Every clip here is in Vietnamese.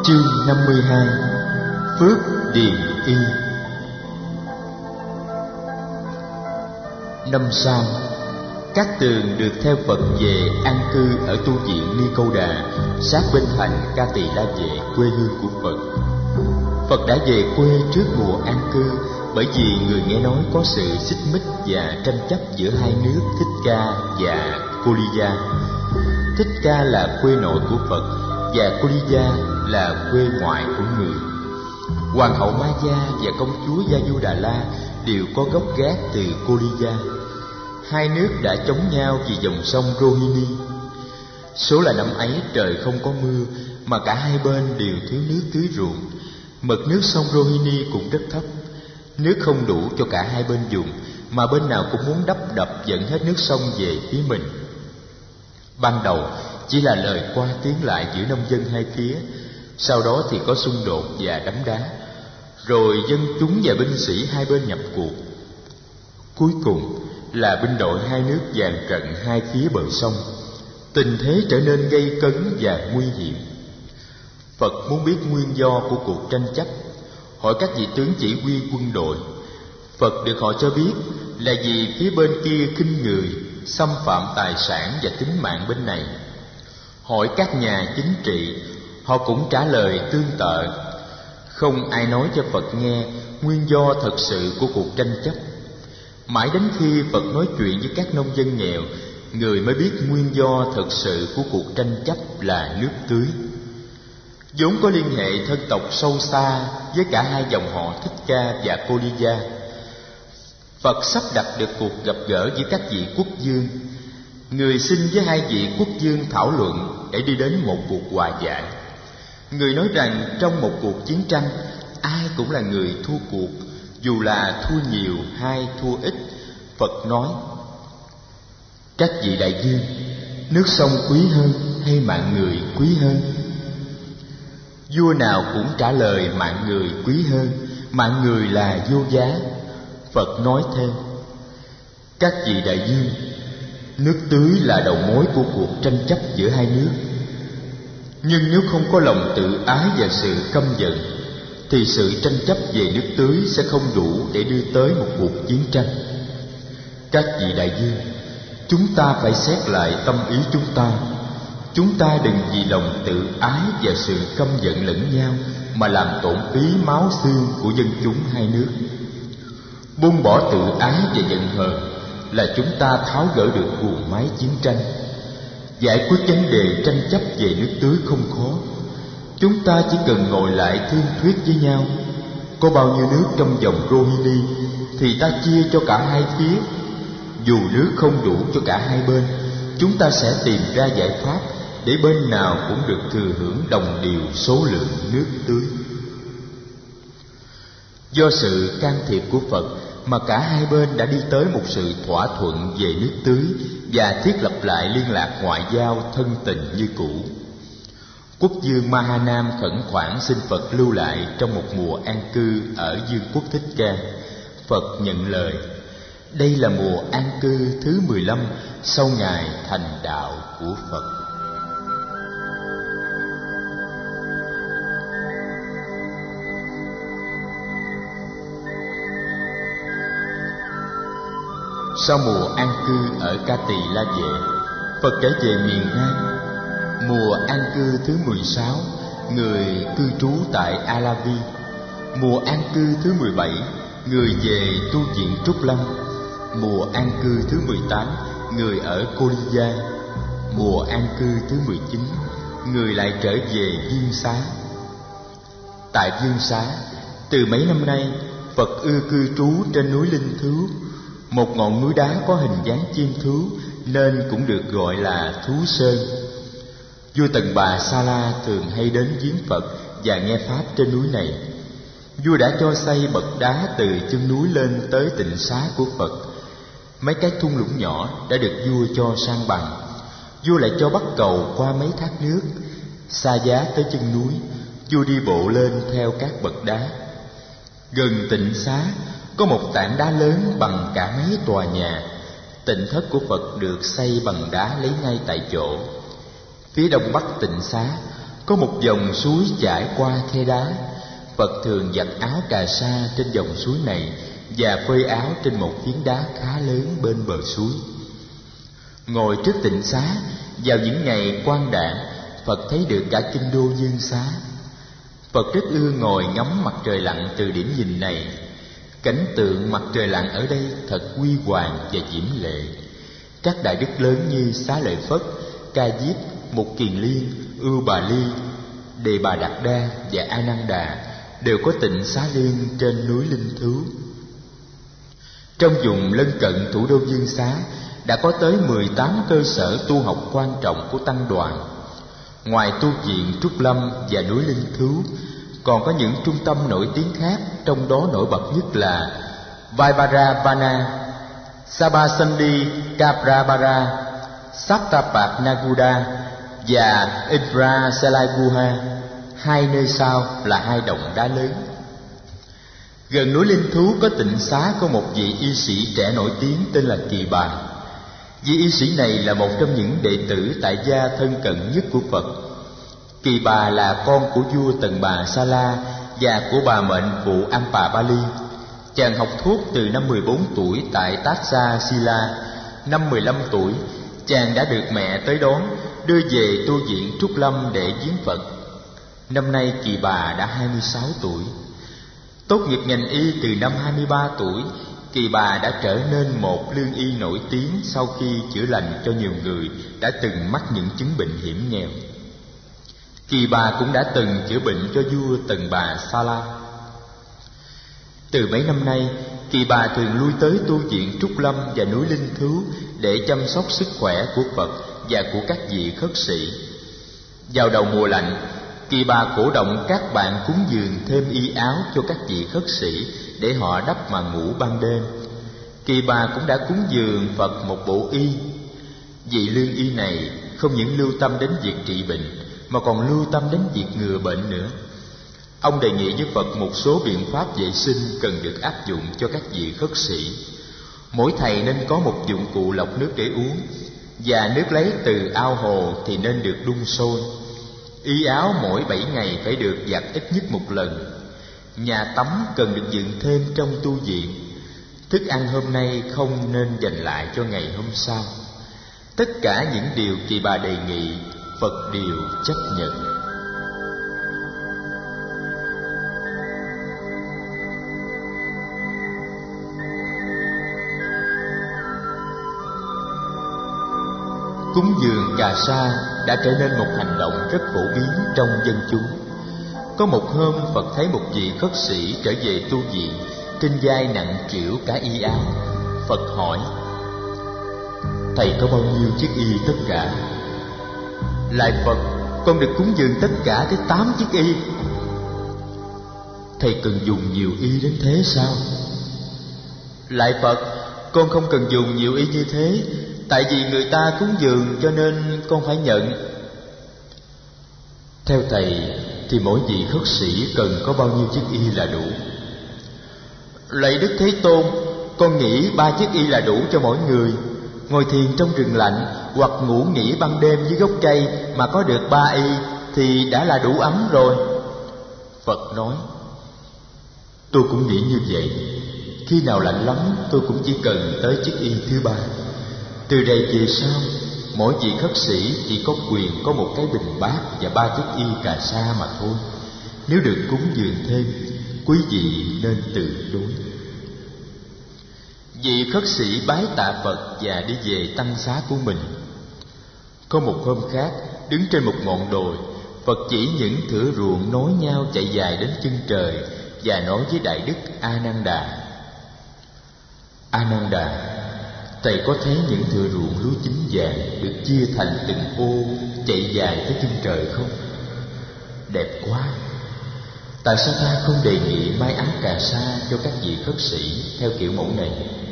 Chương 52. Phước Điền Y. Năm sau, Cát Tường được theo Phật về an cư ở tu viện Ni Câu Đà, sát bên thành Ca Tỳ La Vệ, quê hương của Phật. Phật đã về quê trước mùa an cư, bởi vì người nghe nói có sự xích mích và tranh chấp giữa hai nước Thích Ca và Cô Ly Gia. Thích Ca là quê nội của Phật và Cô Ly Gia là quê ngoại của người. Hoàng hậu Ma Gia và công chúa Gia Du Đà La đều có gốc gác từ Cô Ly Gia. Hai nước đã chống nhau vì dòng sông Rohini. Số là năm ấy trời không có mưa, mà cả hai bên đều thiếu nước tưới ruộng. Mực nước sông Rohini cũng rất thấp. Nước không đủ cho cả hai bên dùng, mà bên nào cũng muốn đắp đập dẫn hết nước sông về phía mình. Ban đầu chỉ là lời qua tiếng lại giữa nông dân hai phía, sau đó thì có xung đột và đấm đá, rồi dân chúng và binh sĩ hai bên nhập cuộc. Cuối cùng là binh đội hai nước dàn trận hai phía bờ sông. Tình thế trở nên gay cấn và nguy hiểm. Phật muốn biết nguyên do của cuộc tranh chấp, hỏi các vị tướng chỉ huy quân đội. Phật được họ cho biết là vì phía bên kia khinh người, xâm phạm tài sản và tính mạng bên này. Hỏi các nhà chính trị, họ cũng trả lời tương tự. Không ai nói cho Phật nghe nguyên do thật sự của cuộc tranh chấp. Mãi đến khi Phật nói chuyện với các nông dân nghèo, người mới biết nguyên do thật sự của cuộc tranh chấp là nước tưới. vốn có liên hệ thân tộc sâu xa với cả hai dòng họ Thích Ca và Cô Ly Gia. Phật sắp đặt được cuộc gặp gỡ với các vị quốc vương. Người xin với hai vị quốc vương thảo luận để đi đến một cuộc hòa giải. Người nói rằng trong một cuộc chiến tranh, ai cũng là người thua cuộc, dù là thua nhiều hay thua ít. Phật nói: các vị đại vương, nước sông quý hơn hay mạng người quý hơn? Vua nào cũng trả lời mạng người quý hơn, mạng người là vô giá. Phật nói thêm: các vị đại vương, nước tưới là đầu mối của cuộc tranh chấp giữa hai nước. Nhưng nếu không có lòng tự ái và sự căm giận, thì sự tranh chấp về nước tưới sẽ không đủ để đưa tới một cuộc chiến tranh. Các vị đại vương, chúng ta phải xét lại tâm ý chúng ta. Chúng ta đừng vì lòng tự ái và sự căm giận lẫn nhau mà làm tổn phí máu xương của dân chúng hai nước. Buông bỏ tự ái và giận hờn là chúng ta tháo gỡ được guồng máy chiến tranh. Giải quyết vấn đề tranh chấp về nước tưới không khó. Chúng ta chỉ cần ngồi lại thương thuyết với nhau. Có bao nhiêu nước trong dòng Rohini thì ta chia cho cả hai phía. Dù nước không đủ cho cả hai bên, chúng ta sẽ tìm ra giải pháp để bên nào cũng được thừa hưởng đồng đều số lượng nước tưới. Do sự can thiệp của Phật mà cả hai bên đã đi tới một sự thỏa thuận về nước tưới và thiết lập lại liên lạc ngoại giao thân tình như cũ. Quốc vương Mahanam khẩn khoản xin Phật lưu lại trong một mùa an cư ở vương quốc Thích Ca. Phật nhận lời. Đây là mùa an cư thứ 15 sau ngày thành đạo của Phật. Sau mùa an cư ở Ca Tỳ La Vệ, Phật trở về miền Nam. Mùa an cư thứ 16, người cư trú tại Alavi. Mùa an cư thứ 17, người về tu viện Trúc Lâm. Mùa an cư thứ 18, người ở Cô Ly Gia. Mùa an cư thứ 19, người lại trở về Viên Xá. Tại Viên Xá, từ mấy năm nay, Phật ưa cư trú trên núi Linh Thứu, một ngọn núi đá có hình dáng chim thú nên cũng được gọi là Thú Sơn. Vua Tần Bà Sa La thường hay đến viếng Phật và nghe pháp trên núi này. Vua đã cho xây bậc đá từ chân núi lên tới tịnh xá của Phật. Mấy cái thung lũng nhỏ đã được vua cho san bằng. Vua lại cho bắt cầu qua mấy thác nước. Xa giá tới chân núi, vua đi bộ lên theo các bậc đá. Gần tịnh xá có một tảng đá lớn bằng cả mấy tòa nhà. Tịnh thất của Phật được xây bằng đá lấy ngay tại chỗ. Phía đông bắc tịnh xá Có một dòng suối chảy qua khe đá. Phật thường giặt áo cà sa trên dòng suối này và phơi áo trên một phiến đá khá lớn bên bờ suối. Ngồi trước tịnh xá, vào những ngày quang đản, Phật thấy được cả kinh đô Dương Xá. Phật rất ưa ngồi ngắm mặt trời lặn từ điểm nhìn này. Cảnh tượng mặt trời lặn ở đây thật huy hoàng và diễm lệ. Các đại đức lớn như Xá Lợi Phất, Ca Diếp, Mục Kiền Liên, Ưu Bà Ly, Đề Bà Đạt Đa và A Nan Đà đều có tịnh xá liên trên núi Linh Thứu. Trong vùng lân cận thủ đô Dương Xá đã có tới 18 cơ sở tu học quan trọng của tăng đoàn. Ngoài tu viện Trúc Lâm và núi Linh Thứu, còn có những trung tâm nổi tiếng khác, trong đó nổi bật nhất là Vajravana, Sabasandi Kaprabara, Saptapat Naguda và Indra Salai Guha. Hai nơi sau là hai động đá lớn. Gần núi Linh Thú có tịnh xá của một vị y sĩ trẻ nổi tiếng tên là Kỳ Bà. Vị y sĩ này là một trong những đệ tử tại gia thân cận nhất của Phật. Kỳ Bà là con của vua Tần Bà Sa La và của bà mệnh phụ Ampa Bali. Chàng học thuốc từ năm 14 tuổi tại Tatsa Sila. Năm 15 tuổi, chàng đã được mẹ tới đón, đưa về tu viện Trúc Lâm để viếng Phật. Năm nay Kỳ Bà đã 26 tuổi. Tốt nghiệp ngành y từ năm 23 tuổi, Kỳ Bà đã trở nên một lương y nổi tiếng sau khi chữa lành cho nhiều người đã từng mắc những chứng bệnh hiểm nghèo. Kỳ Bà cũng đã từng chữa bệnh cho vua Tần Bà Sa La. Từ mấy năm nay, Kỳ Bà thường lui tới tu viện Trúc Lâm và núi Linh Thứu để chăm sóc sức khỏe của Phật và của các vị khất sĩ. Vào đầu mùa lạnh, Kỳ Bà cổ động các bạn cúng dường thêm y áo cho các vị khất sĩ để họ đắp mà ngủ ban đêm. Kỳ Bà cũng đã cúng dường Phật một bộ y. Vị lương y này không những lưu tâm đến việc trị bệnh mà còn lưu tâm đến việc ngừa bệnh nữa. Ông đề nghị với Phật một số biện pháp vệ sinh cần được áp dụng cho các vị khất sĩ. Mỗi thầy nên có một dụng cụ lọc nước để uống, và nước lấy từ ao hồ thì nên được đun sôi. Y áo mỗi 7 ngày phải được giặt ít nhất một lần. Nhà tắm cần được dựng thêm trong tu viện. Thức ăn hôm nay không nên dành lại cho ngày hôm sau. Tất cả những điều Kỳ Bà đề nghị, Phật đều chấp nhận. Cúng dường cà sa đã trở nên một hành động rất phổ biến trong dân chúng. Có một hôm, Phật thấy một vị khất sĩ trở về tu viện, trên vai nặng trĩu cả y áo. Phật hỏi: "Thầy có bao nhiêu chiếc y tất cả?" "Lại Phật, con được cúng dường tất cả tới 8 chiếc y." "Thầy cần dùng nhiều y đến thế sao?" "Lại Phật, con không cần dùng nhiều y như thế, tại vì người ta cúng dường cho nên con phải nhận." "Theo thầy thì mỗi vị khất sĩ cần có bao nhiêu chiếc y là đủ?" "Lạy Đức Thế Tôn, con nghĩ 3 chiếc y là đủ cho mỗi người. Ngồi thiền trong rừng lạnh hoặc ngủ nghỉ ban đêm dưới gốc cây mà có được 3 y thì đã là đủ ấm rồi." Phật nói: "Tôi cũng nghĩ như vậy. Khi nào lạnh lắm tôi cũng chỉ cần tới chiếc y thứ 3. Từ đây về sau, mỗi vị khất sĩ chỉ có quyền có một cái bình bát và 3 chiếc y cà sa mà thôi. Nếu được cúng dường thêm, quý vị nên từ chối." Vị khất sĩ bái tạ Phật và đi về tăng xá của mình. Có một hôm khác, đứng trên một ngọn đồi, Phật chỉ những thửa ruộng nối nhau chạy dài đến chân trời và nói với Đại Đức A Nan Đà: "A Nan Đà, thầy có thấy những thửa ruộng lúa chín vàng được chia thành từng ô chạy dài tới chân trời không? Đẹp quá! Tại sao ta không đề nghị may áo cà sa cho các vị khất sĩ theo kiểu mẫu này?"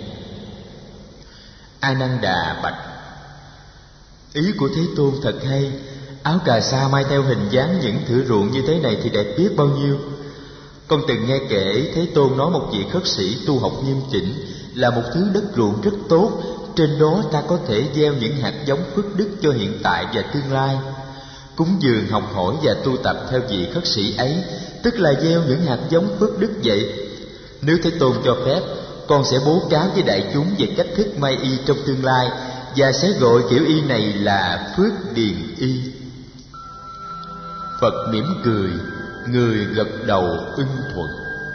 A Nan Đà bạch: "Ý của Thế Tôn thật hay. Áo cà sa may theo hình dáng những thửa ruộng như thế này thì đẹp biết bao nhiêu. Con từng nghe kể Thế Tôn nói một vị khất sĩ tu học nghiêm chỉnh là một thứ đất ruộng rất tốt, trên đó ta có thể gieo những hạt giống phước đức cho hiện tại và tương lai. Cúng dường học hỏi và tu tập theo vị khất sĩ ấy, tức là gieo những hạt giống phước đức vậy. Nếu Thế Tôn cho phép, con sẽ bố cáo với đại chúng về cách thức may y trong tương lai, và sẽ gọi kiểu y này là phước điền y. Phật mỉm cười, người gật đầu ưng thuận.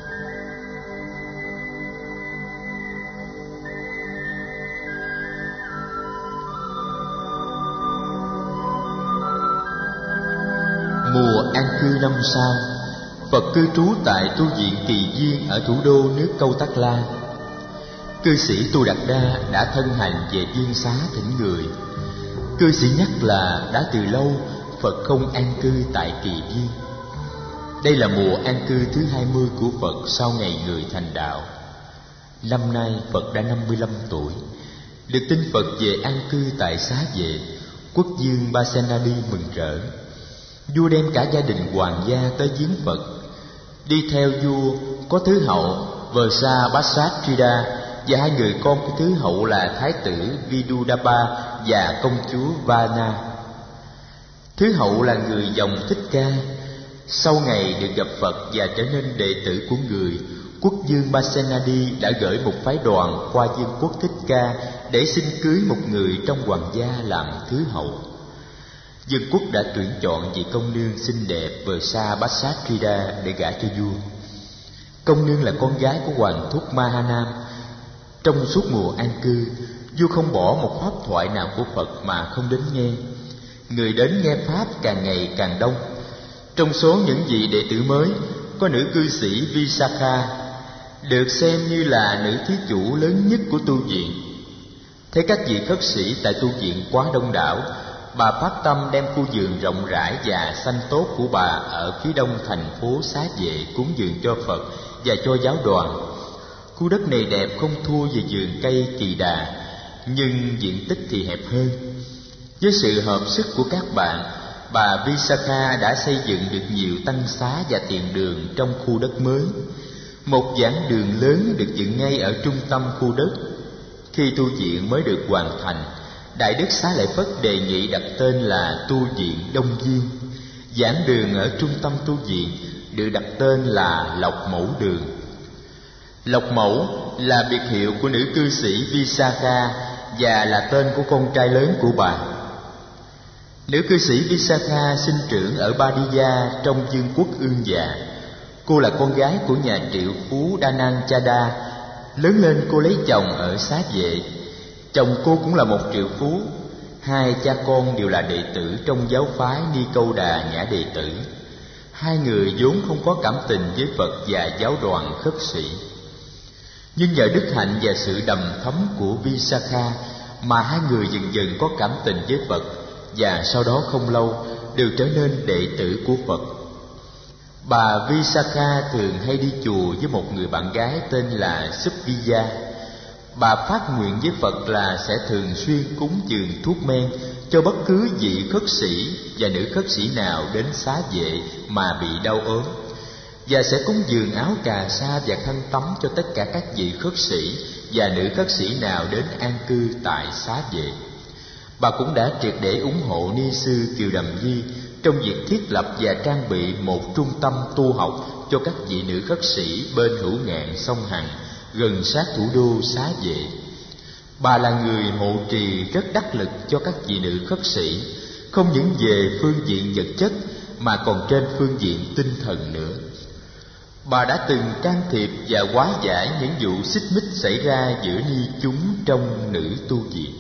Mùa an cư năm sau, Phật cư trú tại tu viện Kỳ Viên ở thủ đô nước Câu Tắc La. Cư sĩ Tu Đạt Đa đã thân hành về Viên Xá thỉnh người. Cư sĩ nhắc là đã từ lâu Phật không an cư tại Kỳ Viên. Đây là mùa an cư thứ 20 của Phật sau ngày người thành đạo. Năm nay Phật đã 55 tuổi. Được tin Phật về an cư tại Xá Vệ, quốc vương Basenadi mừng rỡ. Vua đem cả gia đình hoàng gia tới viếng Phật. Đi theo vua có thứ hậu Vajrasatrida và hai người con của thứ hậu là thái tử Vidudaba và công chúa Vana. Thứ hậu là người dòng Thích Ca. Sau ngày được gặp Phật và trở nên đệ tử của người, quốc vương Basenadi đã gửi một phái đoàn qua vương quốc Thích Ca để xin cưới một người trong hoàng gia làm thứ hậu. Vương quốc đã tuyển chọn vị công nương xinh đẹp Vajrasatrida để gả cho vua. Công nương là con gái của hoàng thúc Mahanam. Trong suốt mùa an cư, vua không bỏ một pháp thoại nào của Phật mà không đến nghe. Người đến nghe pháp càng ngày càng đông. Trong số những vị đệ tử mới, có nữ cư sĩ Visakha, được xem như là nữ thí chủ lớn nhất của tu viện. Thấy các vị khất sĩ tại tu viện quá đông đảo, bà phát tâm đem khu vườn rộng rãi và xanh tốt của bà ở phía đông thành phố Xá Vệ cúng dường cho Phật và cho giáo đoàn. Khu đất này đẹp không thua về vườn cây Kỳ Đà, nhưng diện tích thì hẹp hơn. Với sự hợp sức của các bạn, bà Visakha đã xây dựng được nhiều tăng xá và tiền đường trong khu đất mới. Một giảng đường lớn được dựng ngay ở trung tâm khu đất. Khi tu viện mới được hoàn thành, Đại Đức Xá Lợi Phất đề nghị đặt tên là Tu viện Đông Viên. Giảng đường ở trung tâm tu viện được đặt tên là Lộc Mẫu Đường. Lộc Mẫu là biệt hiệu của nữ cư sĩ Visakha và là tên của con trai lớn của bà. Nữ cư sĩ Visakha sinh trưởng ở Badiya trong vương quốc Ương Già. Cô là con gái của nhà triệu phú Dananchada. Lớn lên cô lấy chồng ở Xá Vệ. Chồng cô cũng là một triệu phú. Hai cha con đều là đệ tử trong giáo phái Ni Câu Đà Nhã Đệ Tử. Hai người vốn không có cảm tình với Phật và giáo đoàn khất sĩ, nhưng nhờ đức hạnh và sự đầm thấm của Visakha mà hai người dần dần có cảm tình với Phật, và sau đó không lâu đều trở nên đệ tử của Phật. Bà Visakha thường hay đi chùa với một người bạn gái tên là Subbiya. Bà phát nguyện với Phật là sẽ thường xuyên cúng dường thuốc men cho bất cứ vị khất sĩ và nữ khất sĩ nào đến Xá Vệ mà bị đau ốm, và sẽ cúng dường áo cà sa và khăn tắm cho tất cả các vị khất sĩ và nữ khất sĩ nào đến an cư tại Xá Vệ. Bà cũng đã triệt để ủng hộ Ni sư Kiều Đầm Di trong việc thiết lập và trang bị một trung tâm tu học cho các vị nữ khất sĩ bên hữu ngạn sông Hằng, gần sát thủ đô Xá Vệ. Bà là người hộ trì rất đắc lực cho các vị nữ khất sĩ, không những về phương diện vật chất mà còn trên phương diện tinh thần nữa. Bà đã từng can thiệp và hóa giải những vụ xích mích xảy ra giữa ni chúng trong nữ tu viện.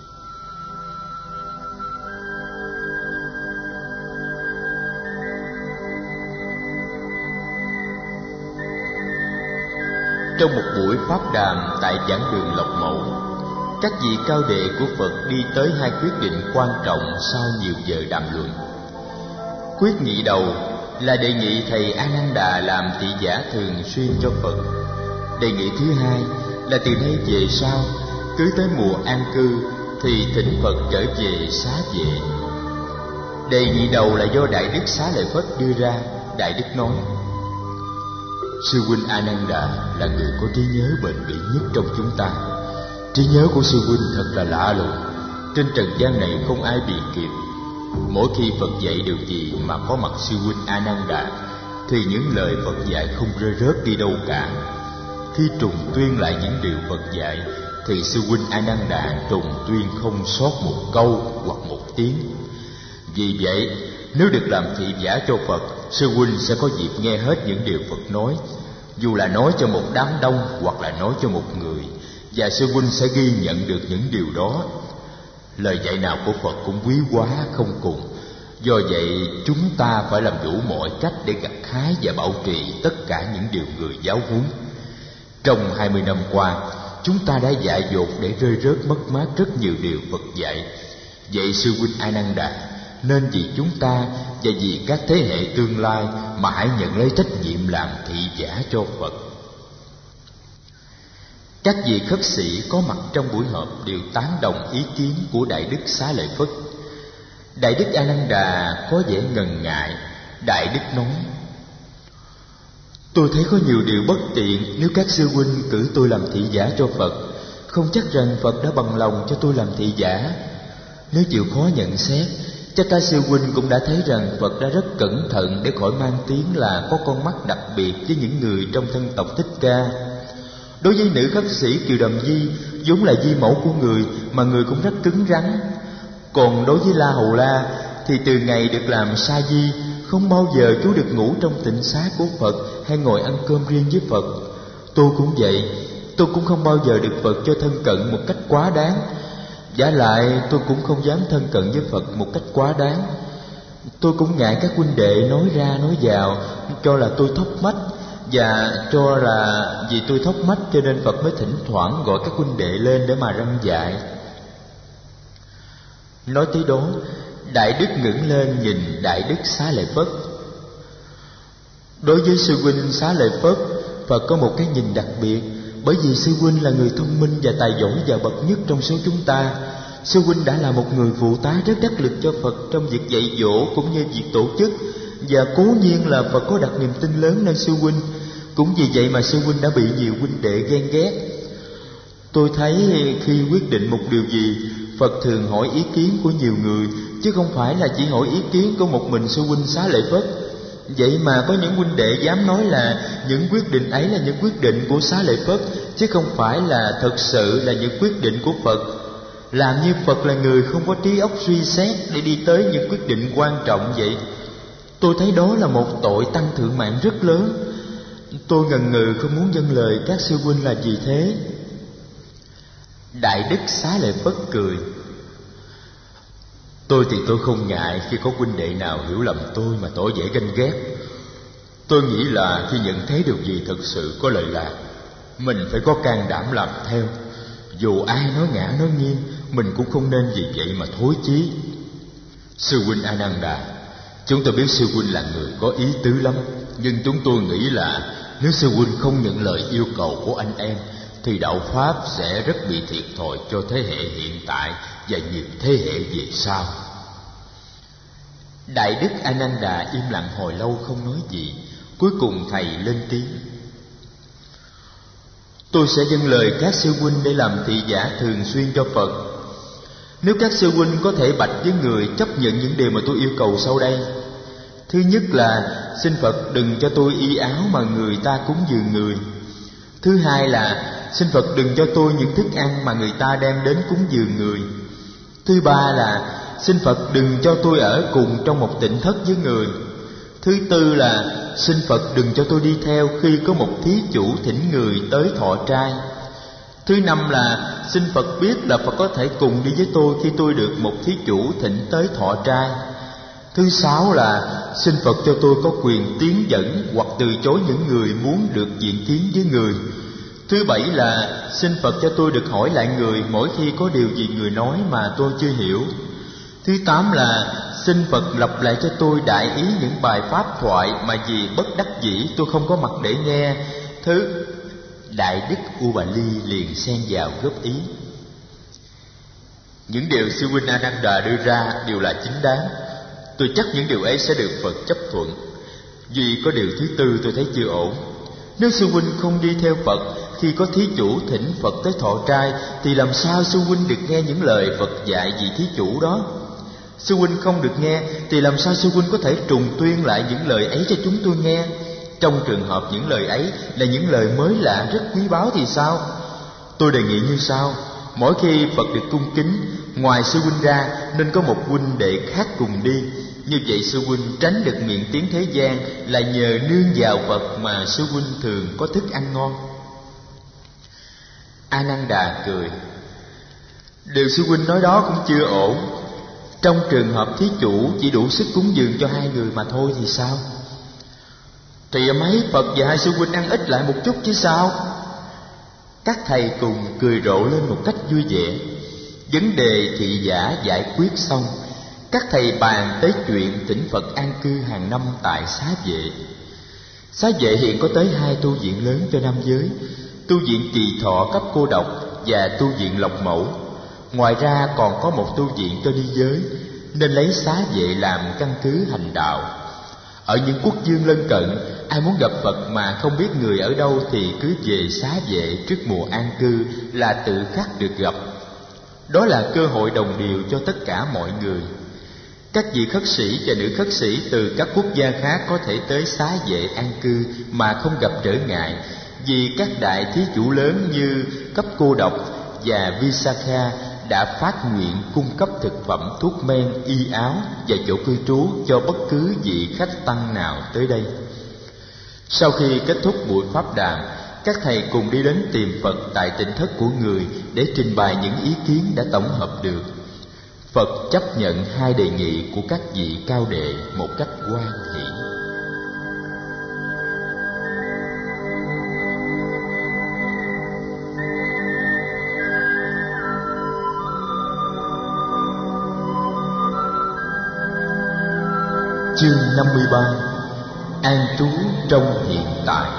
Trong một buổi pháp đàm tại giảng đường Lộc Mẫu, các vị cao đệ của Phật đi tới hai quyết định quan trọng sau nhiều giờ đàm luận. Quyết nghị đầu là đề nghị thầy Ananda làm thị giả thường xuyên cho Phật. Đề nghị thứ hai là từ nay về sau, cứ tới mùa an cư thì thỉnh Phật trở về Xá Vệ. Đề nghị đầu là do Đại Đức Xá Lợi Phất đưa ra. Đại Đức nói: Sư huynh Ananda là người có trí nhớ bền bỉ nhất trong chúng ta. Trí nhớ của sư huynh thật là lạ lùng, trên trần gian này không ai bì kịp. Mỗi khi Phật dạy điều gì mà có mặt sư huynh A Nan Đà, thì những lời Phật dạy không rơi rớt đi đâu cả. Khi trùng tuyên lại những điều Phật dạy, thì sư huynh A Nan Đà trùng tuyên không sót một câu hoặc một tiếng. Vì vậy, nếu được làm thị giả cho Phật, sư huynh sẽ có dịp nghe hết những điều Phật nói, dù là nói cho một đám đông hoặc là nói cho một người, và sư huynh sẽ ghi nhận được những điều đó. Lời dạy nào của Phật cũng quý hóa không cùng. Do vậy, chúng ta phải làm đủ mọi cách để gặt hái và bảo trì tất cả những điều người giáo huấn. Trong 20 năm qua, chúng ta đã dại dột để rơi rớt mất mát rất nhiều điều Phật dạy. Vậy sư huynh A Nan Đà, nên vì chúng ta và vì các thế hệ tương lai mà hãy nhận lấy trách nhiệm làm thị giả cho Phật. Các vị khất sĩ có mặt trong buổi họp đều tán đồng ý kiến của Đại Đức Xá Lợi Phất. Đại Đức A Nan Đà có vẻ ngần ngại. Đại Đức nói: tôi thấy có nhiều điều bất tiện nếu các sư huynh cử tôi làm thị giả cho Phật. Không chắc rằng Phật đã bằng lòng cho tôi làm thị giả. Nếu chịu khó nhận xét, chắc các sư huynh cũng đã thấy rằng Phật đã rất cẩn thận để khỏi mang tiếng là có con mắt đặc biệt với những người trong thân tộc Thích Ca. Đối với nữ khất sĩ Kiều Đầm Di, vốn là di mẫu của người mà người cũng rất cứng rắn. Còn đối với La Hầu La thì từ ngày được làm sa di, không bao giờ chú được ngủ trong tịnh xá của Phật hay ngồi ăn cơm riêng với Phật. Tôi cũng vậy, tôi cũng không bao giờ được Phật cho thân cận một cách quá đáng. Vả lại tôi cũng không dám thân cận với Phật một cách quá đáng. Tôi cũng ngại các huynh đệ nói ra nói vào, cho là tôi thốc mách, và cho là vì tôi thốc mách cho nên Phật mới thỉnh thoảng gọi các huynh đệ lên để mà răn dạy. Nói tới đó, Đại Đức ngẩng lên nhìn Đại Đức Xá Lợi Phất. Đối với sư huynh Xá Lợi Phất, Phật có một cái nhìn đặc biệt, bởi vì sư huynh là người thông minh và tài giỏi và bậc nhất trong số chúng ta. Sư huynh đã là một người phụ tá rất đắc lực cho Phật trong việc dạy dỗ cũng như việc tổ chức, và cố nhiên là Phật có đặt niềm tin lớn nơi sư huynh. Cũng vì vậy mà sư huynh đã bị nhiều huynh đệ ghen ghét. Tôi thấy khi quyết định một điều gì, Phật thường hỏi ý kiến của nhiều người, chứ không phải là chỉ hỏi ý kiến của một mình sư huynh Xá Lợi Phất. Vậy mà có những huynh đệ dám nói là những quyết định ấy là những quyết định của Xá Lợi Phất, chứ không phải là thật sự là những quyết định của Phật. Làm như Phật là người không có trí óc suy xét để đi tới những quyết định quan trọng vậy. Tôi thấy đó là một tội tăng thượng mạng rất lớn. Tôi ngần ngừ không muốn dâng lời các sư huynh là vì thế. Đại Đức Xá Lợi Phất cười: tôi thì tôi không ngại khi có huynh đệ nào hiểu lầm tôi mà tỏ vẻ ganh ghét. Tôi nghĩ là khi nhận thấy điều gì thật sự có lợi lạc, mình phải có can đảm làm theo. Dù ai nói ngã nói nghiêng, mình cũng không nên vì vậy mà thối chí. Sư huynh A Nan Đà, chúng tôi biết sư huynh là người có ý tứ lắm, nhưng chúng tôi nghĩ là nếu sư huynh không nhận lời yêu cầu của anh em, thì đạo Pháp sẽ rất bị thiệt thòi cho thế hệ hiện tại và nhiều thế hệ về sau. Đại Đức A Nan Đà im lặng hồi lâu không nói gì. Cuối cùng thầy lên tiếng: tôi sẽ dâng lời các sư huynh để làm thị giả thường xuyên cho Phật. Nếu các sư huynh có thể bạch với người chấp nhận những điều mà tôi yêu cầu sau đây. Thứ nhất là xin Phật đừng cho tôi y áo mà người ta cúng dường người. Thứ hai là xin Phật đừng cho tôi những thức ăn mà người ta đem đến cúng dường người. Thứ ba là xin Phật đừng cho tôi ở cùng trong một tịnh thất với người. Thứ tư là xin Phật đừng cho tôi đi theo khi có một thí chủ thỉnh người tới thọ trai. Thứ năm là xin Phật biết là Phật có thể cùng đi với tôi khi tôi được một thí chủ thỉnh tới thọ trai. Thứ sáu là xin Phật cho tôi có quyền tiến dẫn hoặc từ chối những người muốn được diện kiến với người. Thứ bảy là xin Phật cho tôi được hỏi lại người mỗi khi có điều gì người nói mà tôi chưa hiểu. Thứ tám là xin Phật lặp lại cho tôi đại ý những bài pháp thoại mà vì bất đắc dĩ tôi không có mặt để nghe. Đại Đức U Bà Ly liền xen vào góp ý: những điều sư huynh A Nan Đà đưa ra đều là chính đáng. Tôi chắc những điều ấy sẽ được Phật chấp thuận. Vì có điều thứ tư tôi thấy chưa ổn. Nếu sư huynh không đi theo Phật khi có thí chủ thỉnh Phật tới thọ trai, thì làm sao sư huynh được nghe những lời Phật dạy vì thí chủ đó? Sư huynh không được nghe thì làm sao sư huynh có thể trùng tuyên lại những lời ấy cho chúng tôi nghe? Trong trường hợp những lời ấy là những lời mới lạ rất quý báu thì sao? Tôi đề nghị như sau: mỗi khi Phật được cung kính, ngoài sư huynh ra nên có một huynh đệ khác cùng đi. Như vậy sư huynh tránh được miệng tiếng thế gian là nhờ nương vào Phật mà sư huynh thường có thức ăn ngon. A Nan Đà cười: điều sư huynh nói đó cũng chưa ổn. Trong trường hợp thí chủ chỉ đủ sức cúng dường cho 2 người mà thôi thì sao? Thì mấy Phật và 2 sư huynh ăn ít lại một chút chứ sao? Các thầy cùng cười rộ lên một cách vui vẻ. Vấn đề thị giả giải quyết xong, các thầy bàn tới chuyện thỉnh Phật an cư hàng năm tại Xá Vệ. Xá Vệ hiện có tới 2 tu viện lớn cho nam giới: tu viện Kỳ Thọ cấp cô độc và tu viện Lộc Mẫu. Ngoài ra còn có một tu viện cho ni giới, nên lấy Xá Vệ làm căn cứ hành đạo. Ở những quốc dương lân cận, ai muốn gặp Phật mà không biết người ở đâu thì cứ về Xá Vệ trước mùa an cư là tự khắc được gặp. Đó là cơ hội đồng đều cho tất cả mọi người. Các vị khất sĩ và nữ khất sĩ từ các quốc gia khác có thể tới Xá Vệ an cư mà không gặp trở ngại, vì các đại thí chủ lớn như cấp cô độc và Visakha đã phát nguyện cung cấp thực phẩm, thuốc men, y áo và chỗ cư trú cho bất cứ vị khách tăng nào tới đây. Sau khi kết thúc buổi pháp đàm, các thầy cùng đi đến tìm Phật tại tỉnh thất của người để trình bày những ý kiến đã tổng hợp được. Phật chấp nhận 2 đề nghị của các vị cao đệ một cách hoan hỷ. Chương 53: An trú trong hiện tại.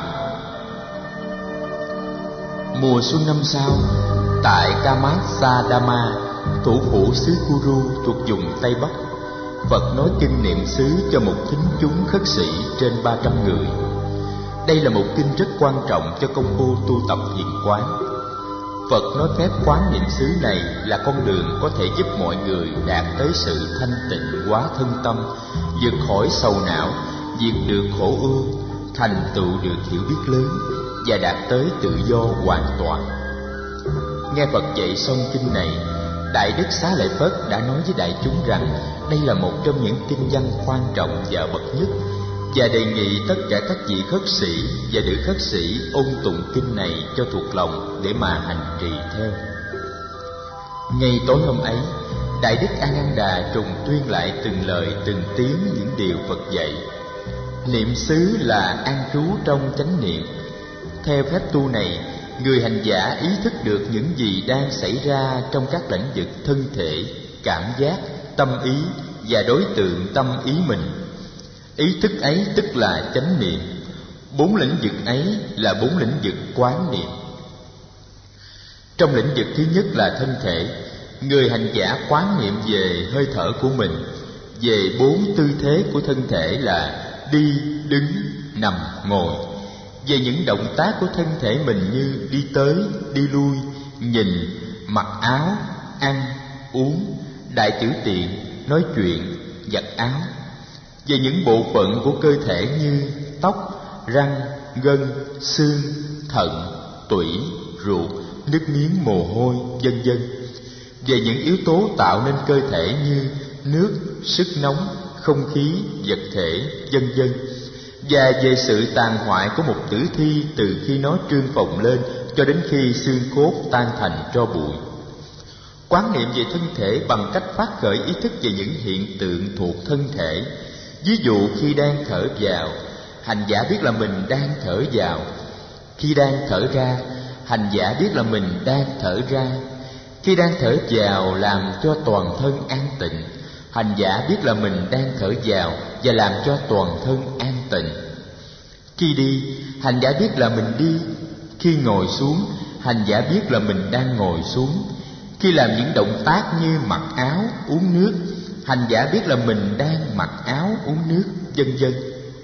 Mùa xuân năm sau, tại Kamatsadama, thủ phủ xứ Kuru thuộc vùng Tây Bắc, Phật nói kinh niệm xứ cho một thính chúng khất sĩ trên 300 người. Đây là một kinh rất quan trọng cho công phu tu tập thiền quán. Phật nói phép quán niệm xứ này là con đường có thể giúp mọi người đạt tới sự thanh tịnh hóa thân tâm, vượt khỏi sầu não, diệt được khổ ưu, thành tựu được hiểu biết lớn và đạt tới tự do hoàn toàn. Nghe Phật dạy xong kinh này, Đại Đức Xá Lợi Phất đã nói với đại chúng rằng đây là một trong những kinh văn quan trọng và bậc nhất, và đề nghị tất cả các vị khất sĩ và nữ khất sĩ ôn tụng kinh này cho thuộc lòng để mà hành trì theo. Ngay tối hôm ấy, Đại Đức A Nan Đà trùng tuyên lại từng lời từng tiếng những điều Phật dạy. Niệm xứ là an trú trong chánh niệm. Theo phép tu này, người hành giả ý thức được những gì đang xảy ra trong các lĩnh vực thân thể, cảm giác, tâm ý và đối tượng tâm ý mình. Ý thức ấy tức là chánh niệm. 4 lĩnh vực ấy là 4 lĩnh vực quán niệm. Trong lĩnh vực thứ nhất là thân thể, người hành giả quán niệm về hơi thở của mình, về 4 tư thế của thân thể là đi, đứng, nằm, ngồi, về những động tác của thân thể mình như đi tới, đi lui, nhìn, mặc áo, ăn, uống, đại tiểu tiện, nói chuyện, giặt áo, về những bộ phận của cơ thể như tóc, răng, gân, xương, thận, tủy, ruột, nước miếng, mồ hôi, vân vân, về những yếu tố tạo nên cơ thể như nước, sức nóng, không khí, vật thể, vân vân, và về sự tàn hoại của một tử thi từ khi nó trương phồng lên cho đến khi xương cốt tan thành tro bụi. Quán niệm về thân thể bằng cách phát khởi ý thức về những hiện tượng thuộc thân thể. Ví dụ khi đang thở vào, hành giả biết là mình đang thở vào. Khi đang thở ra, hành giả biết là mình đang thở ra. Khi đang thở vào làm cho toàn thân an tịnh, hành giả biết là mình đang thở vào và làm cho toàn thân an tịnh. Khi đi, hành giả biết là mình đi. Khi ngồi xuống, hành giả biết là mình đang ngồi xuống. Khi làm những động tác như mặc áo, uống nước, hành giả biết là mình đang mặc áo, uống nước, vân vân.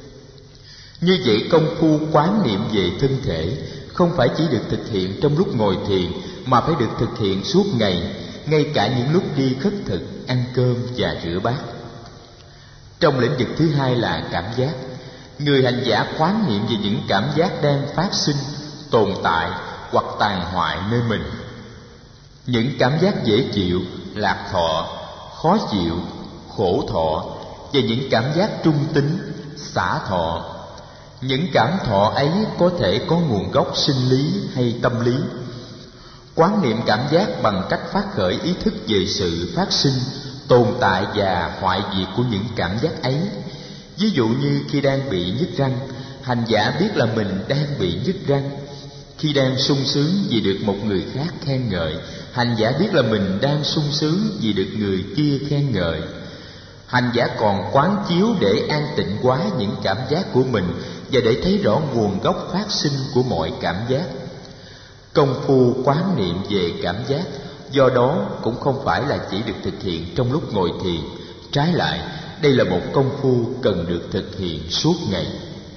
Như vậy, công phu quán niệm về thân thể không phải chỉ được thực hiện trong lúc ngồi thiền, mà phải được thực hiện suốt ngày, ngay cả những lúc đi khất thực, ăn cơm và rửa bát. Trong lĩnh vực thứ hai là cảm giác, người hành giả quán niệm về những cảm giác đang phát sinh, tồn tại hoặc tàn hoại nơi mình. Những cảm giác dễ chịu, lạc thọ, khó chịu, khổ thọ và những cảm giác trung tính, xả thọ. Những cảm thọ ấy có thể có nguồn gốc sinh lý hay tâm lý. Quán niệm cảm giác bằng cách phát khởi ý thức về sự phát sinh, tồn tại và hoại diệt của những cảm giác ấy. Ví dụ như khi đang bị nhức răng, hành giả biết là mình đang bị nhức răng. Khi đang sung sướng vì được một người khác khen ngợi, hành giả biết là mình đang sung sướng vì được người kia khen ngợi. Hành giả còn quán chiếu để an tịnh hóa những cảm giác của mình và để thấy rõ nguồn gốc phát sinh của mọi cảm giác. Công phu quán niệm về cảm giác do đó cũng không phải là chỉ được thực hiện trong lúc ngồi thiền. Trái lại, đây là một công phu cần được thực hiện suốt ngày.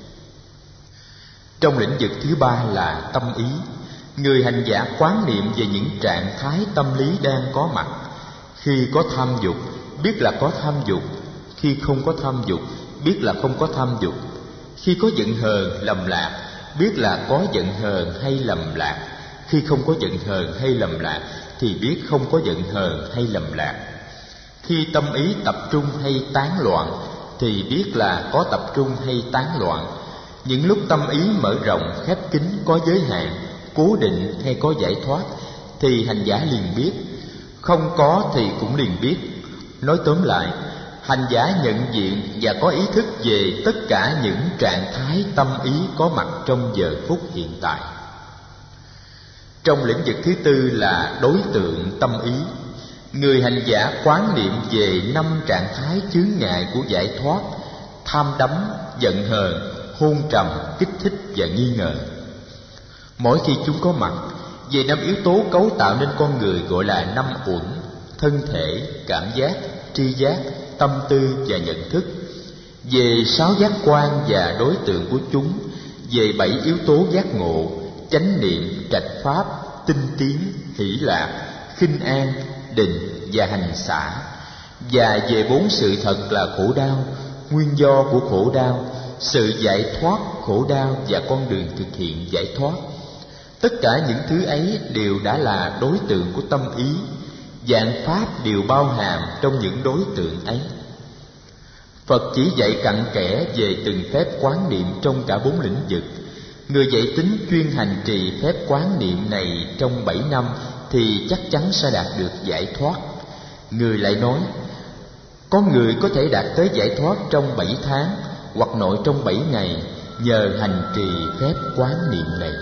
Trong lĩnh vực thứ ba là tâm ý, người hành giả quán niệm về những trạng thái tâm lý đang có mặt. Khi có tham dục, biết là có tham dục. Khi không có tham dục, biết là không có tham dục. Khi có giận hờn, lầm lạc, biết là có giận hờn hay lầm lạc. Khi không có giận hờn hay lầm lạc, thì biết không có giận hờn hay lầm lạc. Khi tâm ý tập trung hay tán loạn, thì biết là có tập trung hay tán loạn. Những lúc tâm ý mở rộng, khép kín, có giới hạn, cố định hay có giải thoát, thì hành giả liền biết. Không có thì cũng liền biết. Nói tóm lại, hành giả nhận diện và có ý thức về tất cả những trạng thái tâm ý có mặt trong giờ phút hiện tại. Trong lĩnh vực thứ tư là đối tượng tâm ý, người hành giả quán niệm về 5 trạng thái chướng ngại của giải thoát: tham đắm, giận hờn, hôn trầm, kích thích và nghi ngờ. Mỗi khi chúng có mặt, về 5 yếu tố cấu tạo nên con người gọi là 5 uẩn: thân thể, cảm giác, tri giác, tâm tư và nhận thức. Về 6 giác quan và đối tượng của chúng, về 7 yếu tố giác ngộ: chánh niệm, trạch pháp, tinh tiến, hỷ lạc, khinh an, định và hành xả. Và về 4 sự thật là khổ đau, nguyên do của khổ đau, sự giải thoát khổ đau và con đường thực hiện giải thoát. Tất cả những thứ ấy đều đã là đối tượng của tâm ý. Vạn pháp đều bao hàm trong những đối tượng ấy. Phật chỉ dạy cặn kẽ về từng phép quán niệm trong cả 4 lĩnh vực. Người dạy tính chuyên hành trì phép quán niệm này trong 7 năm thì chắc chắn sẽ đạt được giải thoát. Người lại nói, có người có thể đạt tới giải thoát trong 7 tháng hoặc nội trong 7 ngày nhờ hành trì phép quán niệm này.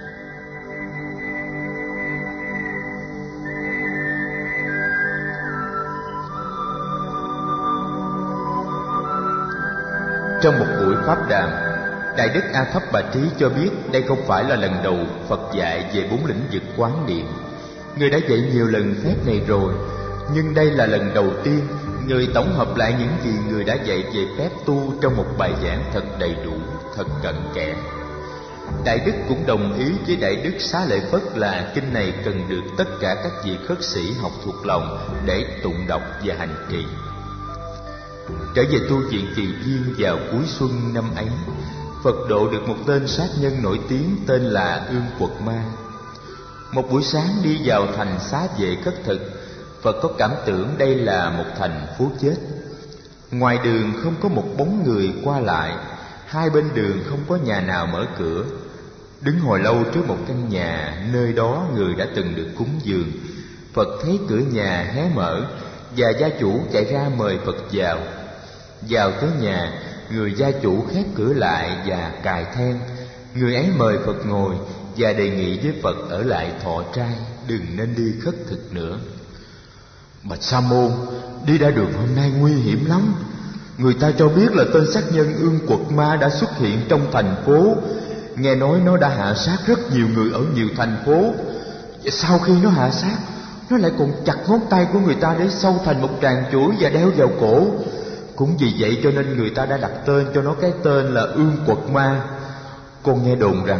Trong một buổi pháp đàm, Đại đức A Thấp Bà Trí cho biết đây không phải là lần đầu Phật dạy về 4 lĩnh vực quán niệm. Người đã dạy nhiều lần phép này rồi, nhưng đây là lần đầu tiên người tổng hợp lại những gì người đã dạy về phép tu trong một bài giảng thật đầy đủ, thật cặn kẽ. Đại đức cũng đồng ý với Đại đức Xá Lợi Phất là kinh này cần được tất cả các vị khất sĩ học thuộc lòng để tụng đọc và hành trì. Trở về tu viện Kỳ Viên vào cuối xuân năm ấy, Phật độ được một tên sát nhân nổi tiếng tên là Ương Quật Ma. Một buổi sáng đi vào thành Xá Vệ khất thực, Phật có cảm tưởng đây là một thành phố chết. Ngoài đường không có một bóng người qua lại, hai bên đường không có nhà nào mở cửa. Đứng hồi lâu trước một căn nhà, nơi đó người đã từng được cúng dường. Phật thấy cửa nhà hé mở và gia chủ chạy ra mời Phật vào. Vào tới nhà, người gia chủ khép cửa lại và cài then. Người ấy mời Phật ngồi và đề nghị với Phật ở lại thọ trai, đừng nên đi khất thực nữa. Bạch Sa Môn, đi ra đường hôm nay nguy hiểm lắm. Người ta cho biết là tên sát nhân Ương Quật Ma đã xuất hiện trong thành phố. Nghe nói nó đã hạ sát rất nhiều người ở nhiều thành phố. Và sau khi nó hạ sát, nó lại còn chặt ngón tay của người ta để sâu thành một tràng chuỗi và đeo vào cổ. Cũng vì vậy cho nên người ta đã đặt tên cho nó cái tên là Ương Quật Ma. Con nghe đồn rằng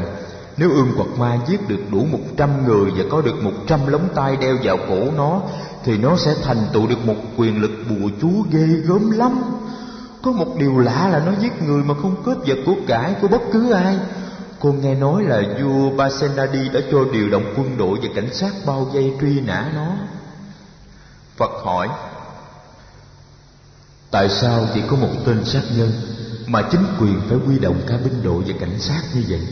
nếu Ương Quật Ma giết được đủ 100 người và có được 100 lóng tay đeo vào cổ nó, thì nó sẽ thành tựu được một quyền lực bùa chú ghê gớm lắm. Có một điều lạ là nó giết người mà không cướp vật của cải của bất cứ ai. Con nghe nói là vua Pasenadi đã cho điều động quân đội và cảnh sát bao vây truy nã nó. Phật hỏi: tại sao chỉ có một tên sát nhân mà chính quyền phải huy động cả binh đội và cảnh sát như vậy?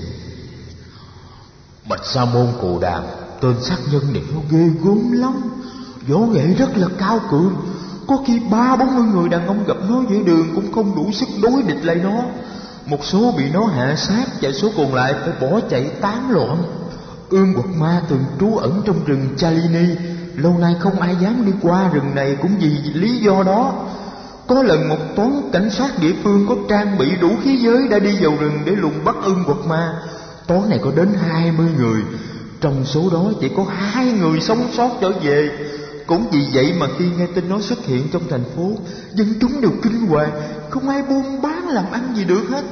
Bạch Sa Môn Cồ Đàm, tên sát nhân này nó ghê gớm lắm, võ nghệ rất là cao cường. Có khi 30-40 người đàn ông gặp nó giữa đường cũng không đủ sức đối địch lại nó. Một số bị nó hạ sát và số còn lại phải bỏ chạy tán loạn. Ương Quật Ma từng trú ẩn trong rừng Chalini, lâu nay không ai dám đi qua rừng này cũng vì lý do đó. Có lần một toán cảnh sát địa phương có trang bị đủ khí giới đã đi vào rừng để lùng bắt Ương Quật Ma. Toán này có đến 20 người, trong số đó chỉ có 2 người sống sót trở về. Cũng vì vậy mà khi nghe tin nó xuất hiện trong thành phố, dân chúng đều kinh hoàng, không ai buôn bán làm ăn gì được hết.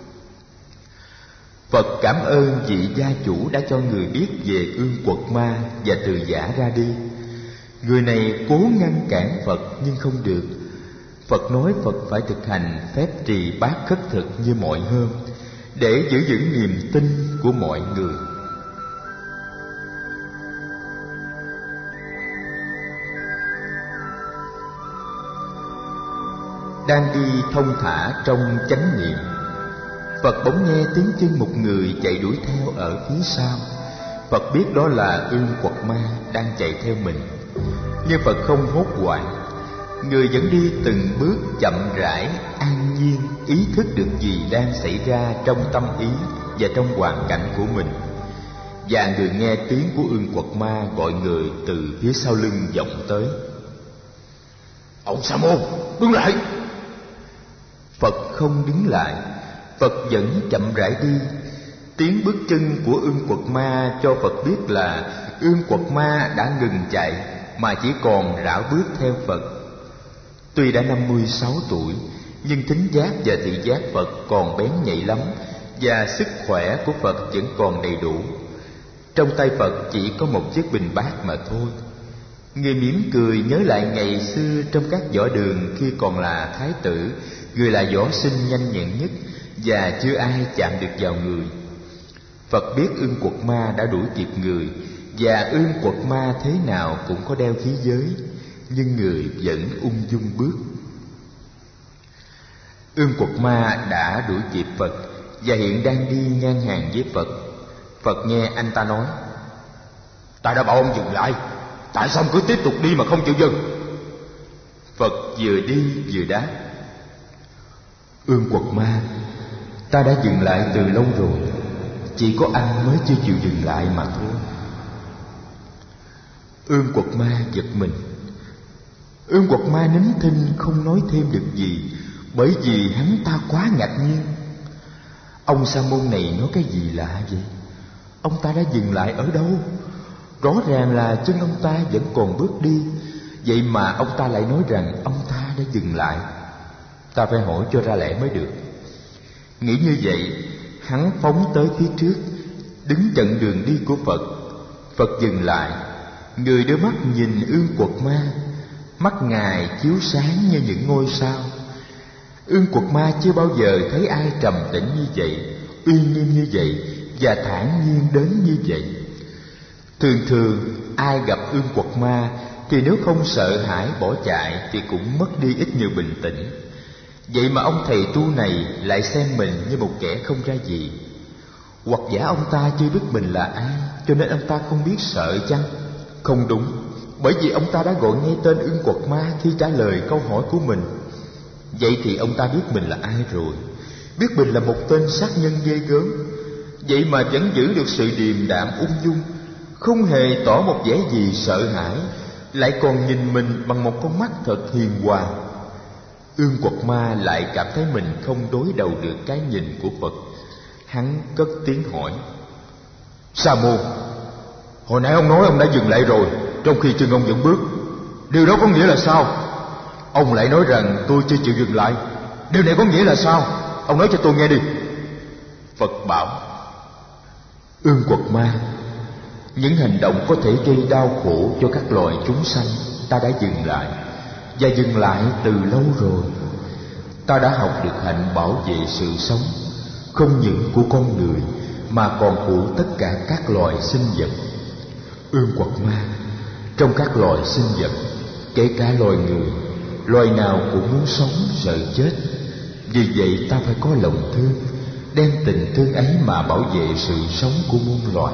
Phật cảm ơn vị gia chủ đã cho người biết về Ương Quật Ma và từ giã ra đi. Người này cố ngăn cản Phật nhưng không được. Phật nói Phật phải thực hành phép trì bát khất thực như mọi hôm để giữ vững niềm tin của mọi người. Đang đi thông thả trong chánh niệm, Phật bỗng nghe tiếng chân một người chạy đuổi theo ở phía sau. Phật biết đó là Ương Quật Ma đang chạy theo mình, nhưng Phật không hốt hoảng. Người vẫn đi từng bước chậm rãi, an nhiên, ý thức được gì đang xảy ra trong tâm ý và trong hoàn cảnh của mình. Và người nghe tiếng của Ương Quật Ma gọi người từ phía sau lưng vọng tới: ông Sa Môn, đứng lại! Phật không đứng lại. Phật vẫn chậm rãi đi. Tiếng bước chân của Ương Quật Ma cho Phật biết là Ương Quật Ma đã ngừng chạy mà chỉ còn rảo bước theo Phật. Tuy đã 56 tuổi, nhưng thính giác và thị giác Phật còn bén nhạy lắm, và sức khỏe của Phật vẫn còn đầy đủ. Trong tay Phật chỉ có một chiếc bình bát mà thôi. Người mỉm cười nhớ lại ngày xưa trong các võ đường khi còn là thái tử, người là võ sinh nhanh nhẹn nhất và chưa ai chạm được vào người. Phật biết Ương Quật Ma đã đuổi kịp người, và Ương Quật Ma thế nào cũng có đeo khí giới, nhưng người vẫn ung dung bước. Ương Quật Ma đã đuổi kịp Phật và hiện đang đi ngang hàng với Phật. Phật nghe anh ta nói: ta đã bảo ông dừng lại, tại sao ông cứ tiếp tục đi mà không chịu dừng? Phật vừa đi vừa đáp: Ương Quật Ma, ta đã dừng lại từ lâu rồi, chỉ có anh mới chưa chịu dừng lại mà thôi. Ương Quật Ma giật mình. Ương Quật Ma nín thinh không nói thêm được gì, bởi vì hắn ta quá ngạc nhiên. Ông Sa Môn này nói cái gì lạ vậy? Ông ta đã dừng lại ở đâu? Rõ ràng là chân ông ta vẫn còn bước đi, vậy mà ông ta lại nói rằng ông ta đã dừng lại. Ta phải hỏi cho ra lẽ mới được. Nghĩ như vậy, hắn phóng tới phía trước, đứng chặn đường đi của Phật. Phật dừng lại. Người đưa mắt nhìn Ương Quật Ma. Mắt Ngài chiếu sáng như những ngôi sao. Ương Quật Ma chưa bao giờ thấy ai trầm tĩnh như vậy, uy nghiêm như vậy và thản nhiên đến như vậy. Thường thường ai gặp Ương Quật Ma thì nếu không sợ hãi bỏ chạy thì cũng mất đi ít nhiều bình tĩnh. Vậy mà ông thầy tu này lại xem mình như một kẻ không ra gì. Hoặc giả ông ta chưa biết mình là ai, cho nên ông ta không biết sợ chăng? Không đúng, bởi vì ông ta đã gọi nghe tên Ương Quật Ma khi trả lời câu hỏi của mình. Vậy thì ông ta biết mình là ai rồi, biết mình là một tên sát nhân ghê gớm. Vậy mà vẫn giữ được sự điềm đạm ung dung, không hề tỏ một vẻ gì sợ hãi, lại còn nhìn mình bằng một con mắt thật hiền hòa. Ương Quật Ma lại cảm thấy mình không đối đầu được cái nhìn của Phật. Hắn cất tiếng hỏi: Sa Môn, hồi nãy ông nói ông đã dừng lại rồi, trong khi chân ông vẫn bước. Điều đó có nghĩa là sao? Ông lại nói rằng tôi chưa chịu dừng lại. Điều này có nghĩa là sao? Ông nói cho tôi nghe đi. Phật bảo: Ương quật ma, những hành động có thể gây đau khổ cho các loài chúng sanh ta đã dừng lại, và dừng lại từ lâu rồi. Ta đã học được hạnh bảo vệ sự sống, không những của con người mà còn của tất cả các loài sinh vật. Ương quật ma, trong các loài sinh vật, kể cả loài người, loài nào cũng muốn sống sợ chết. Vì vậy ta phải có lòng thương, đem tình thương ấy mà bảo vệ sự sống của muôn loài.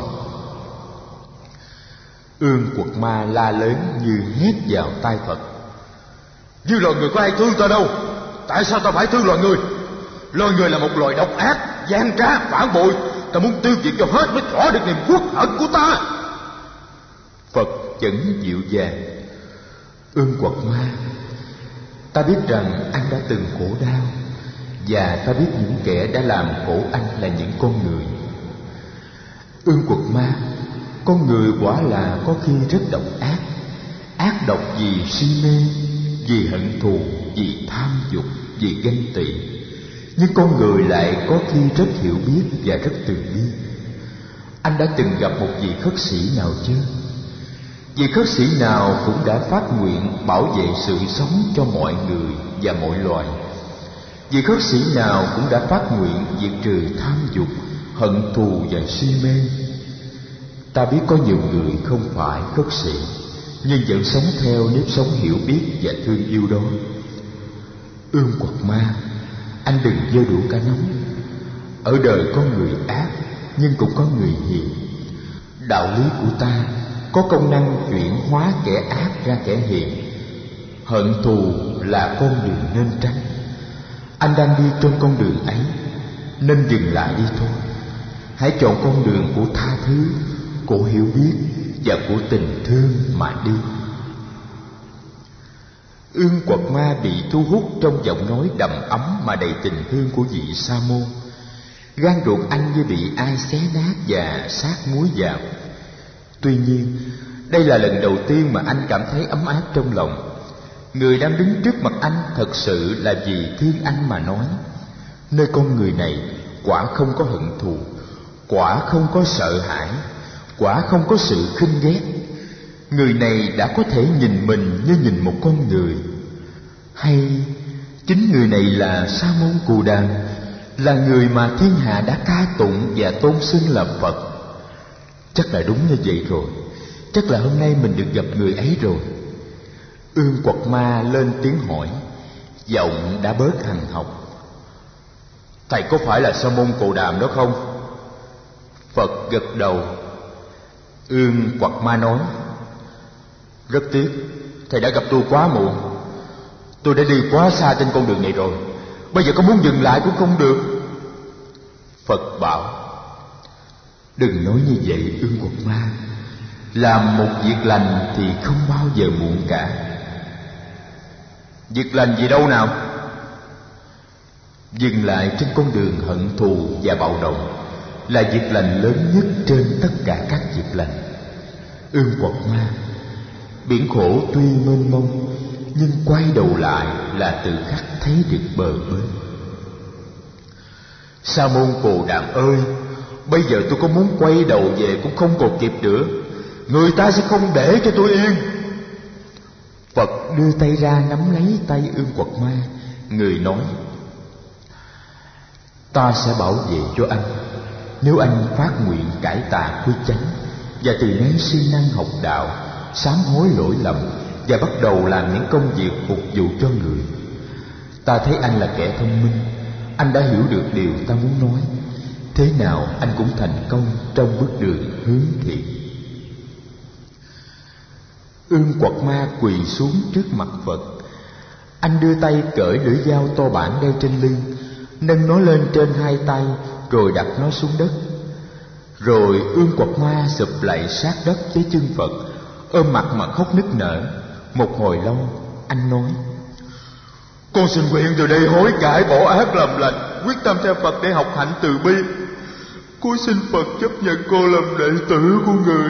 Ương quật ma la lớn như hét vào tai Phật: như loài người có ai thương ta đâu, tại sao ta phải thương loài người? Loài người là một loài độc ác, gian trá, phản bội. Ta muốn tiêu diệt cho hết mới thỏa được niềm uất hận của ta. Phật vẫn dịu dàng: Ương quật ma, ta biết rằng anh đã từng khổ đau, và ta biết những kẻ đã làm khổ anh là những con người. Ương quật ma, con người quả là có khi rất độc ác. Ác độc vì si mê, vì hận thù, vì tham dục, vì ganh tị. Nhưng con người lại có khi rất hiểu biết và rất từ bi. Anh đã từng gặp một vị khất sĩ nào chưa? Vị khất sĩ nào cũng đã phát nguyện bảo vệ sự sống cho mọi người và mọi loài. Vị khất sĩ nào cũng đã phát nguyện diệt trừ tham dục, hận thù và si mê. Ta biết có nhiều người không phải khất sĩ, nhưng vẫn sống theo nếp sống hiểu biết và thương yêu đó. Ương quật ma, anh đừng gieo đũa cả nóng. Ở đời có người ác, nhưng cũng có người hiền. Đạo lý của ta có công năng chuyển hóa kẻ ác ra kẻ hiền. Hận thù là con đường nên tránh. Anh đang đi trên con đường ấy, nên dừng lại đi thôi. Hãy chọn con đường của tha thứ, của hiểu biết và của tình thương mà đi. Ương quật ma bị thu hút trong giọng nói đầm ấm mà đầy tình thương của vị Sa môn. Gan ruột anh như bị ai xé nát và sát muối vào. Tuy nhiên, đây là lần đầu tiên mà anh cảm thấy ấm áp trong lòng. Người đang đứng trước mặt anh thật sự là vì thương anh mà nói. Nơi con người này quả không có hận thù, quả không có sợ hãi, quả không có sự khinh ghét. Người này đã có thể nhìn mình như nhìn một con người. Hay chính người này là Sa môn Cù Đàm, là người mà thiên hạ đã ca tụng và tôn xưng là Phật. Chắc là đúng như vậy rồi. Chắc là hôm nay mình được gặp người ấy rồi. Ương quật ma lên tiếng hỏi, giọng đã bớt hằn học: thầy có phải là Sa môn Cù Đàm đó không? Phật gật đầu. Ương quật ma nói: rất tiếc, thầy đã gặp tôi quá muộn. Tôi đã đi quá xa trên con đường này rồi, bây giờ có muốn dừng lại cũng không được. Phật bảo: đừng nói như vậy Ương quật ma. Làm một việc lành thì không bao giờ muộn cả. Việc lành gì đâu nào? Dừng lại trên con đường hận thù và bạo động là việc lành lớn nhất trên tất cả các việc lành. Ương quật ma, biển khổ tuy mênh mông, nhưng quay đầu lại là tự khắc thấy được bờ bên. Sa môn Cù Đàm ơi, bây giờ tôi có muốn quay đầu về cũng không còn kịp nữa. Người ta sẽ không để cho tôi yên. Phật đưa tay ra nắm lấy tay Ương quật ma. Người nói: ta sẽ bảo vệ cho anh, nếu anh phát nguyện cải tà quy chánh và từ nay siêng năng học đạo, sám hối lỗi lầm và bắt đầu làm những công việc phục vụ cho người. Ta thấy anh là kẻ thông minh, anh đã hiểu được điều ta muốn nói. Thế nào anh cũng thành công trong bước đường hướng thiện. Ương quật ma quỳ xuống trước mặt Phật. Anh đưa tay cởi lưỡi dao to bản đeo trên lưng, nâng nó lên trên hai tay rồi đặt nó xuống đất. Rồi Ương quật ma sụp lại sát đất với chân Phật, ôm mặt mà khóc nức nở. Một hồi lâu anh nói: con xin nguyện từ đây hối cải, bỏ ác làm lành, quyết tâm theo Phật để học hạnh từ bi. Cúi xin Phật chấp nhận cô làm đệ tử của người.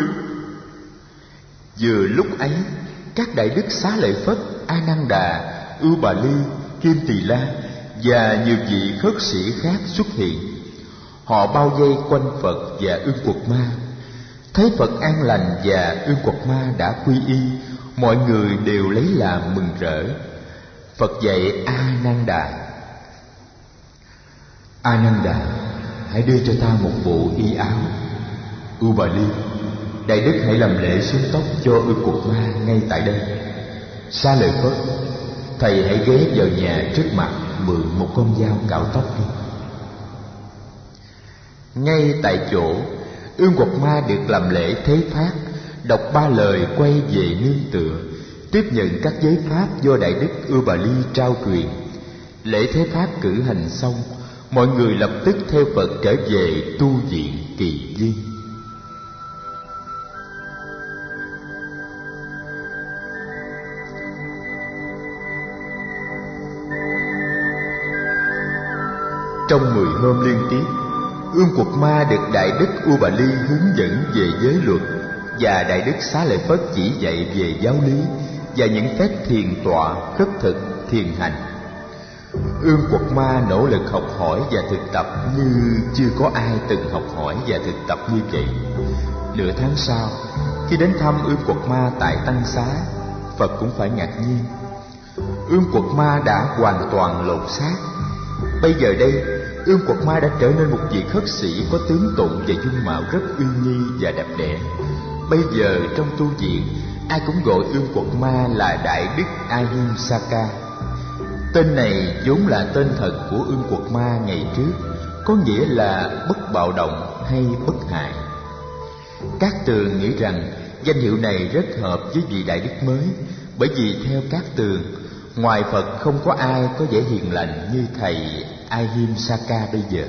Vừa lúc ấy, các đại đức Xá Lợi Phất, A Nan Đà, Ưu Bà Ly, Kim Tỳ La và nhiều vị khất sĩ khác xuất hiện. Họ bao vây quanh Phật và Ương Quật Ma. Thấy Phật an lành và Ương Quật Ma đã quy y, mọi người đều lấy làm mừng rỡ. Phật dạy A Nan Đà: A Nan Đà, hãy đưa cho ta một bộ y áo. Ubali, Đại Đức hãy làm lễ xúng tóc cho Ương Quật Ma ngay tại đây. Xá Lợi Phất, thầy hãy ghé vào nhà trước mặt mượn một con dao cạo tóc đi. Ngay tại chỗ, Ương Quật Ma được làm lễ thế pháp, đọc 3 lời quay về nương tựa, tiếp nhận các giới pháp do Đại Đức Ubali trao truyền. Lễ thế pháp cử hành xong, mọi người lập tức theo Phật trở về tu viện Kỳ Viên. Trong 10 hôm liên tiếp, Ương Quật Ma được Đại Đức Ubali hướng dẫn về giới luật, và Đại Đức Xá Lợi Phất chỉ dạy về giáo lý và những phép thiền tọa, khất thực, thiền hành. Ương Quật Ma nỗ lực học hỏi và thực tập như chưa có ai từng học hỏi và thực tập như vậy. Nửa tháng sau, khi đến thăm Ương Quật Ma tại Tăng Xá, Phật cũng phải ngạc nhiên. Ương Quật Ma đã hoàn toàn lột xác. Bây giờ đây, Ương Quật Ma đã trở nên một vị khất sĩ có tướng tụng và dung mạo rất uy nghi và đẹp đẽ. Bây giờ trong tu viện, ai cũng gọi Ương Quật Ma là Đại Đức Ahimsaka. Tên này vốn là tên thật của Ương Quật Ma ngày trước, có nghĩa là bất bạo động hay bất hại. Cát Tường nghĩ rằng danh hiệu này rất hợp với vị Đại Đức mới, bởi vì theo Cát Tường, ngoài Phật không có ai có vẻ hiền lành như thầy Ahimsaka bây giờ.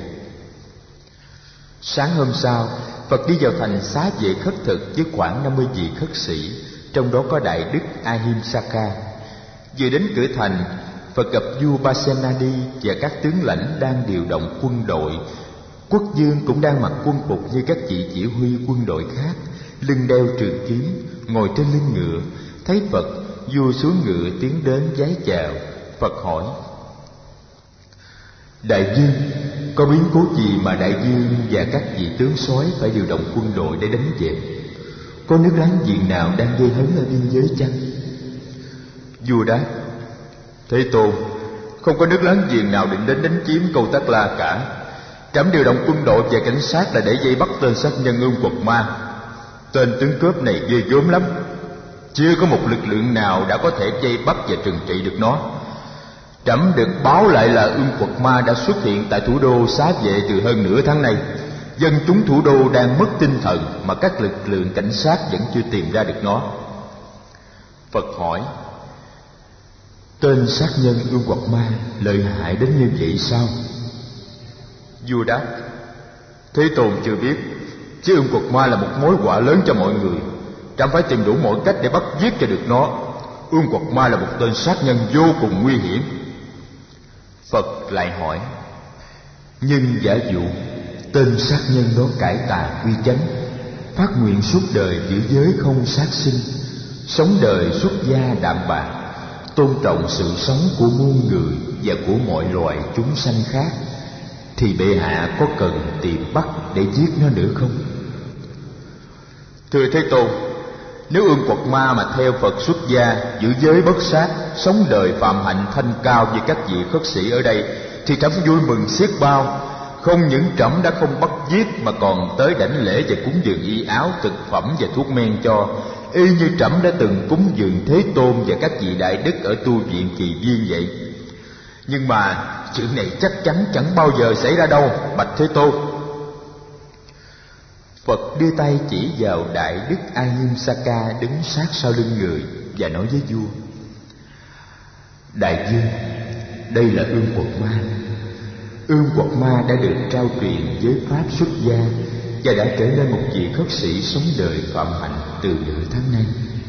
Sáng hôm sau, Phật đi vào thành Xá Vệ khất thực với khoảng 50 vị khất sĩ, trong đó có Đại Đức Ahimsaka. Vừa đến cửa thành, Phật gặp vua Pasenadi và các tướng lãnh đang điều động quân đội. Quốc vương cũng đang mặc quân phục như các vị chỉ huy quân đội khác, lưng đeo trường kiếm, ngồi trên lưng ngựa. Thấy Phật, vua xuống ngựa tiến đến vái chào. Phật hỏi: Đại vương, có biến cố gì mà đại vương và các vị tướng soái phải điều động quân đội để đánh dẹp? Có nước láng giềng nào đang gây hấn ở biên giới chăng? Vua đáp: Thế Tôn, không có nước láng giềng nào định đến đánh chiếm Câu Tác La cả. Trẫm điều động quân đội và cảnh sát là để vây bắt tên sát nhân Ương Quật Ma. Tên tướng cướp này ghê gớm lắm, chưa có một lực lượng nào đã có thể vây bắt và trừng trị được nó. Trẫm được báo lại là Ương Quật Ma đã xuất hiện tại thủ đô Xá Vệ từ hơn nửa tháng nay. Dân chúng thủ đô đang mất tinh thần mà các lực lượng cảnh sát vẫn chưa tìm ra được nó. Phật hỏi: Tên sát nhân Ương Quật Ma lợi hại đến như vậy sao? Vua đáp: Thế Tôn chưa biết, chứ Ương Quật Ma là một mối họa lớn cho mọi người. Trẫm phải tìm đủ mọi cách để bắt giết cho được nó. Ương Quật Ma là một tên sát nhân vô cùng nguy hiểm. Phật lại hỏi: Nhưng giả dụ tên sát nhân đó cải tà quy chánh, phát nguyện suốt đời giữ giới không sát sinh, sống đời xuất gia đạm bạc, tôn trọng sự sống của muôn người và của mọi loài chúng sanh khác, thì bệ hạ có cần tìm bắt để giết nó nữa không? Thưa Thế Tôn, nếu Ương Quật Ma mà theo Phật xuất gia, giữ giới bất sát, sống đời phạm hạnh thanh cao như các vị khất sĩ ở đây, thì trẫm vui mừng xiết bao. Không những trẫm đã không bắt giết mà còn tới đảnh lễ và cúng dường y áo, thực phẩm và thuốc men cho, y như trẫm đã từng cúng dường Thế Tôn và các vị đại đức ở tu viện Kỳ Viên vậy. Nhưng mà chuyện này chắc chắn chẳng bao giờ xảy ra đâu, bạch Thế Tôn. Phật đưa tay chỉ vào Đại Đức Ahimsaka đứng sát sau lưng người và nói với vua: Đại vương, đây là Ương Quật Ma. Ương Quật Ma đã được trao truyền giới pháp xuất gia và đã trở nên một vị khất sĩ sống đời phạm hạnh từ nửa tháng nay.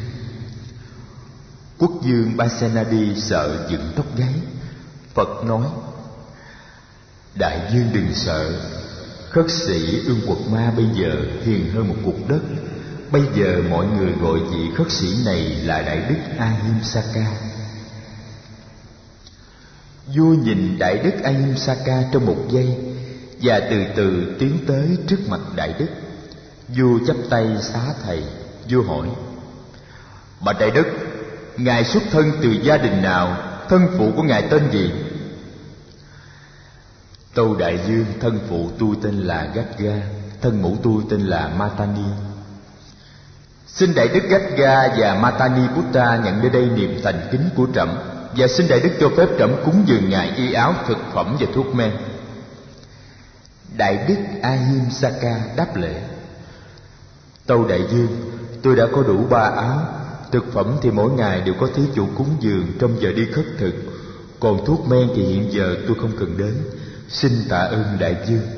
Quốc vương Pasenadi sợ dựng tóc gáy. Phật nói: Đại vương đừng sợ. Khất sĩ Ương Quật Ma bây giờ hiền hơn một cục đất. Bây giờ mọi người gọi vị khất sĩ này là Đại Đức Ahimsaka. Vua nhìn Đại Đức Ahimsaka trong một giây, và từ từ tiến tới trước mặt Đại Đức. Vua chắp tay xá thầy. Vua hỏi: Bạch Đại Đức, ngài xuất thân từ gia đình nào? Thân phụ của ngài tên gì? Tâu Đại Dương, thân phụ tôi tên là Gagga, thân mẫu tôi tên là Matani. Xin Đại Đức Gagga và Matani Buddha nhận nơi đây niềm thành kính của trẫm, và xin Đại Đức cho phép trẫm cúng dường ngài y áo, thực phẩm và thuốc men. Đại Đức Ahimsaka đáp lễ: Tâu Đại Dương, tôi đã có đủ 3 áo. Thực phẩm thì mỗi ngày đều có thí chủ cúng dường trong giờ đi khất thực, còn thuốc men thì hiện giờ tôi không cần đến. Xin tạ ơn Đại Dương.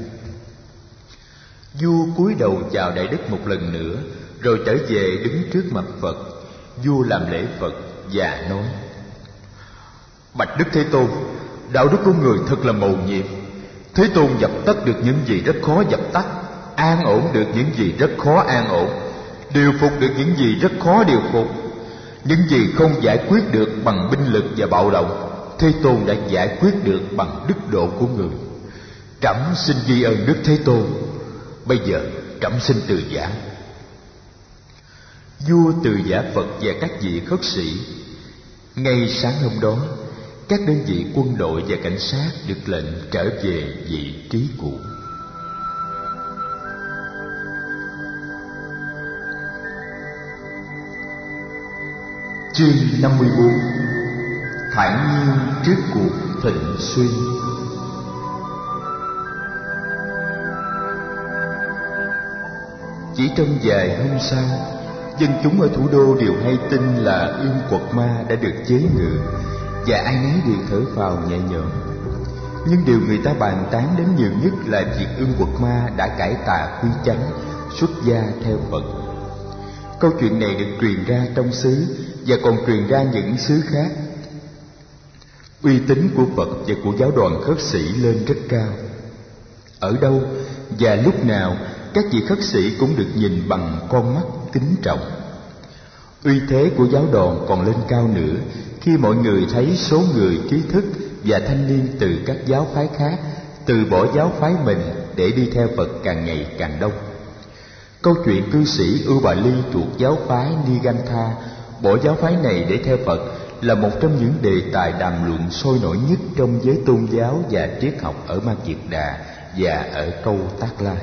Vua cúi đầu chào Đại Đức một lần nữa, rồi trở về đứng trước mặt Phật. Vua làm lễ Phật và nói: Bạch Đức Thế Tôn, đạo đức của người thật là mầu nhiệm. Thế Tôn dập tắt được những gì rất khó dập tắt, an ổn được những gì rất khó an ổn, điều phục được những gì rất khó điều phục. Những gì không giải quyết được bằng binh lực và bạo động, Thế Tôn đã giải quyết được bằng đức độ của người. Trẫm xin ghi ơn Đức Thế Tôn. Bây giờ trẫm xin từ giả. Vua từ giả Phật và các vị khất sĩ. Ngay sáng hôm đó, các đơn vị quân đội và cảnh sát được lệnh trở về vị trí cũ. Chương 54. Thản nhiên trước cuộc thịnh suy. Chỉ trong vài hôm sau, dân chúng ở thủ đô đều hay tin là Ương Quật Ma đã được chế ngự, và ai nấy đều thở phào nhẹ nhõm. Nhưng điều người ta bàn tán đến nhiều nhất là việc Ương Quật Ma đã cải tà quy chánh, xuất gia theo Phật. Câu chuyện này được truyền ra trong xứ và còn truyền ra những xứ khác. Uy tín của Phật và của giáo đoàn khất sĩ lên rất cao. Ở đâu và lúc nào, các vị khất sĩ cũng được nhìn bằng con mắt kính trọng. Uy thế của giáo đoàn còn lên cao nữa khi mọi người thấy số người trí thức và thanh niên từ các giáo phái khác từ bỏ giáo phái mình để đi theo Phật càng ngày càng đông. Câu chuyện cư sĩ Ubali thuộc giáo phái Nigantha bỏ giáo phái này để theo Phật là một trong những đề tài đàm luận sôi nổi nhất trong giới tôn giáo và triết học ở Ma Kiệt Đà và ở Câu Tác La.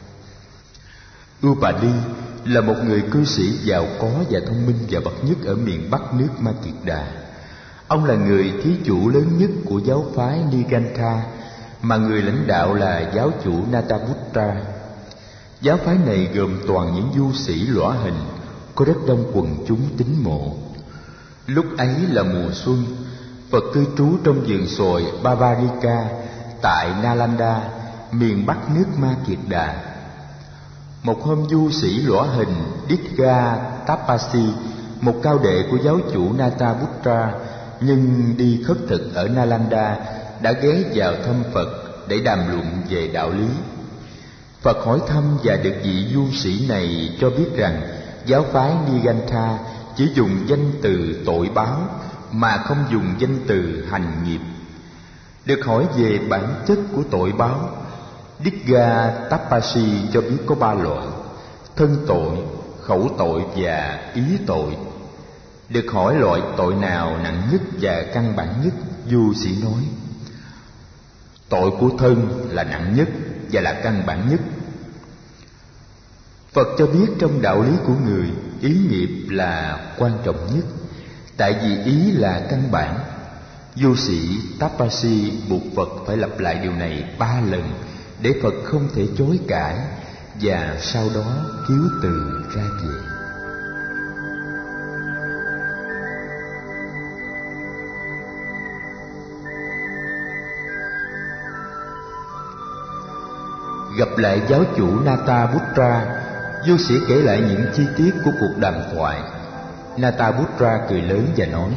Ubali là một người cư sĩ giàu có và thông minh và bậc nhất ở miền Bắc nước Ma Kiệt Đà. Ông là người thí chủ lớn nhất của giáo phái Nigantha, mà người lãnh đạo là giáo chủ Nataputta. Giáo phái này gồm toàn những du sĩ lõa hình, có rất đông quần chúng tín mộ. Lúc ấy là mùa xuân, Phật cư trú trong vườn xoài Babarika tại Nalanda, miền Bắc nước Ma Kiệt Đà. Một hôm, du sĩ lõa hình Ditga Tapasi, một cao đệ của giáo chủ Nataputta nhưng đi khất thực ở Nalanda, đã ghé vào thăm Phật để đàm luận về đạo lý. Phật hỏi thăm và được vị du sĩ này cho biết rằng giáo phái Nigantha chỉ dùng danh từ tội báo mà không dùng danh từ hành nghiệp. Được hỏi về bản chất của tội báo, Ditga Tapasi cho biết có 3 loại: thân tội, khẩu tội và ý tội. Được hỏi loại tội nào nặng nhất và căn bản nhất, du sĩ nói: tội của thân là nặng nhất và là căn bản nhất. Phật cho biết trong đạo lý của người, ý nghiệp là quan trọng nhất, tại vì ý là căn bản. Du sĩ Tapasi buộc Phật phải lặp lại điều này 3 lần để Phật không thể chối cãi, và sau đó cứu từ ra về. Gặp lại giáo chủ Nataputta, du sĩ kể lại những chi tiết của cuộc đàm thoại. Nataputta cười lớn và nói: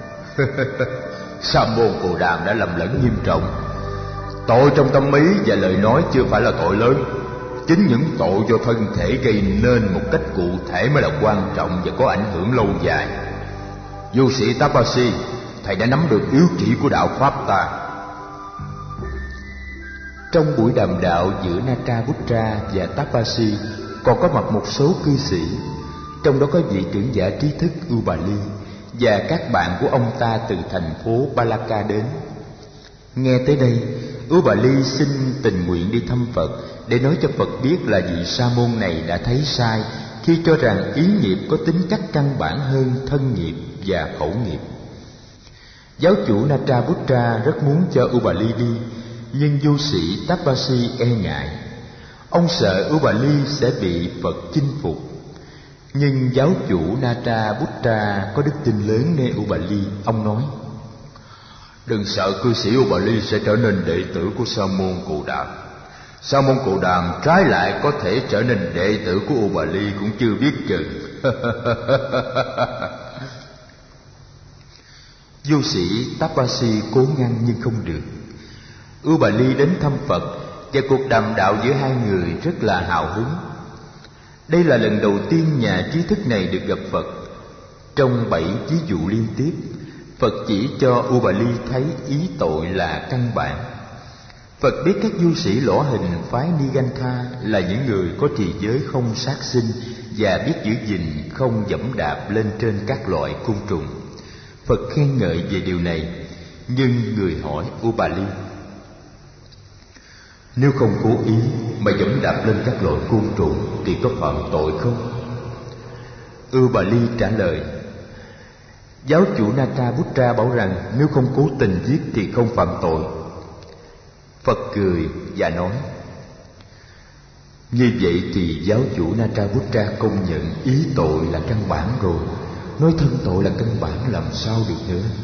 Sa môn Cồ Đàm đã lầm lẫn nghiêm trọng. Tội trong tâm ý và lời nói chưa phải là tội lớn. Chính những tội do thân thể gây nên một cách cụ thể mới là quan trọng và có ảnh hưởng lâu dài. Du sĩ Tapasi, thầy đã nắm được yếu chỉ của đạo Pháp ta. Trong buổi đàm đạo giữa Natabuddha và Tapasi còn có mặt một số cư sĩ, trong đó có vị trưởng giả trí thức Ubali và các bạn của ông ta từ thành phố Balaka đến. Nghe tới đây, Ubali xin tình nguyện đi thăm Phật để nói cho Phật biết là vị sa môn này đã thấy sai khi cho rằng ý nghiệp có tính cách căn bản hơn thân nghiệp và khẩu nghiệp. Giáo chủ Natabuddha rất muốn cho Ubali đi, nhưng du sĩ Tapasi e ngại. Ông sợ Ubali sẽ bị Phật chinh phục. Nhưng giáo chủ Natabuddha có đức tin lớn nơi Ubali. Ông nói: đừng sợ cư sĩ Ubali sẽ trở nên đệ tử của Sa môn Cù Đàm. Sa môn Cù Đàm trái lại có thể trở nên đệ tử của Ubali cũng chưa biết chừng. Du sĩ Tapasi cố ngăn nhưng không được. Ubali đến thăm Phật và cuộc đàm đạo giữa hai người rất là hào hứng. Đây là lần đầu tiên nhà trí thức này được gặp Phật. Trong 7 ví dụ liên tiếp, Phật chỉ cho Ubali thấy ý tội là căn bản. Phật biết các du sĩ lõ hình phái Nigantha là những người có trì giới không sát sinh và biết giữ gìn không dẫm đạp lên trên các loại côn trùng. Phật khen ngợi về điều này, nhưng người hỏi Ubali: nếu không cố ý mà dẫm đạp lên các loại côn trùng thì có phạm tội không? Ubali trả lời: giáo chủ Natabuddha bảo rằng nếu không cố tình giết thì không phạm tội. Phật cười và nói: như vậy thì giáo chủ Natabuddha công nhận ý tội là căn bản rồi, nói thân tội là căn bản làm sao được nữa.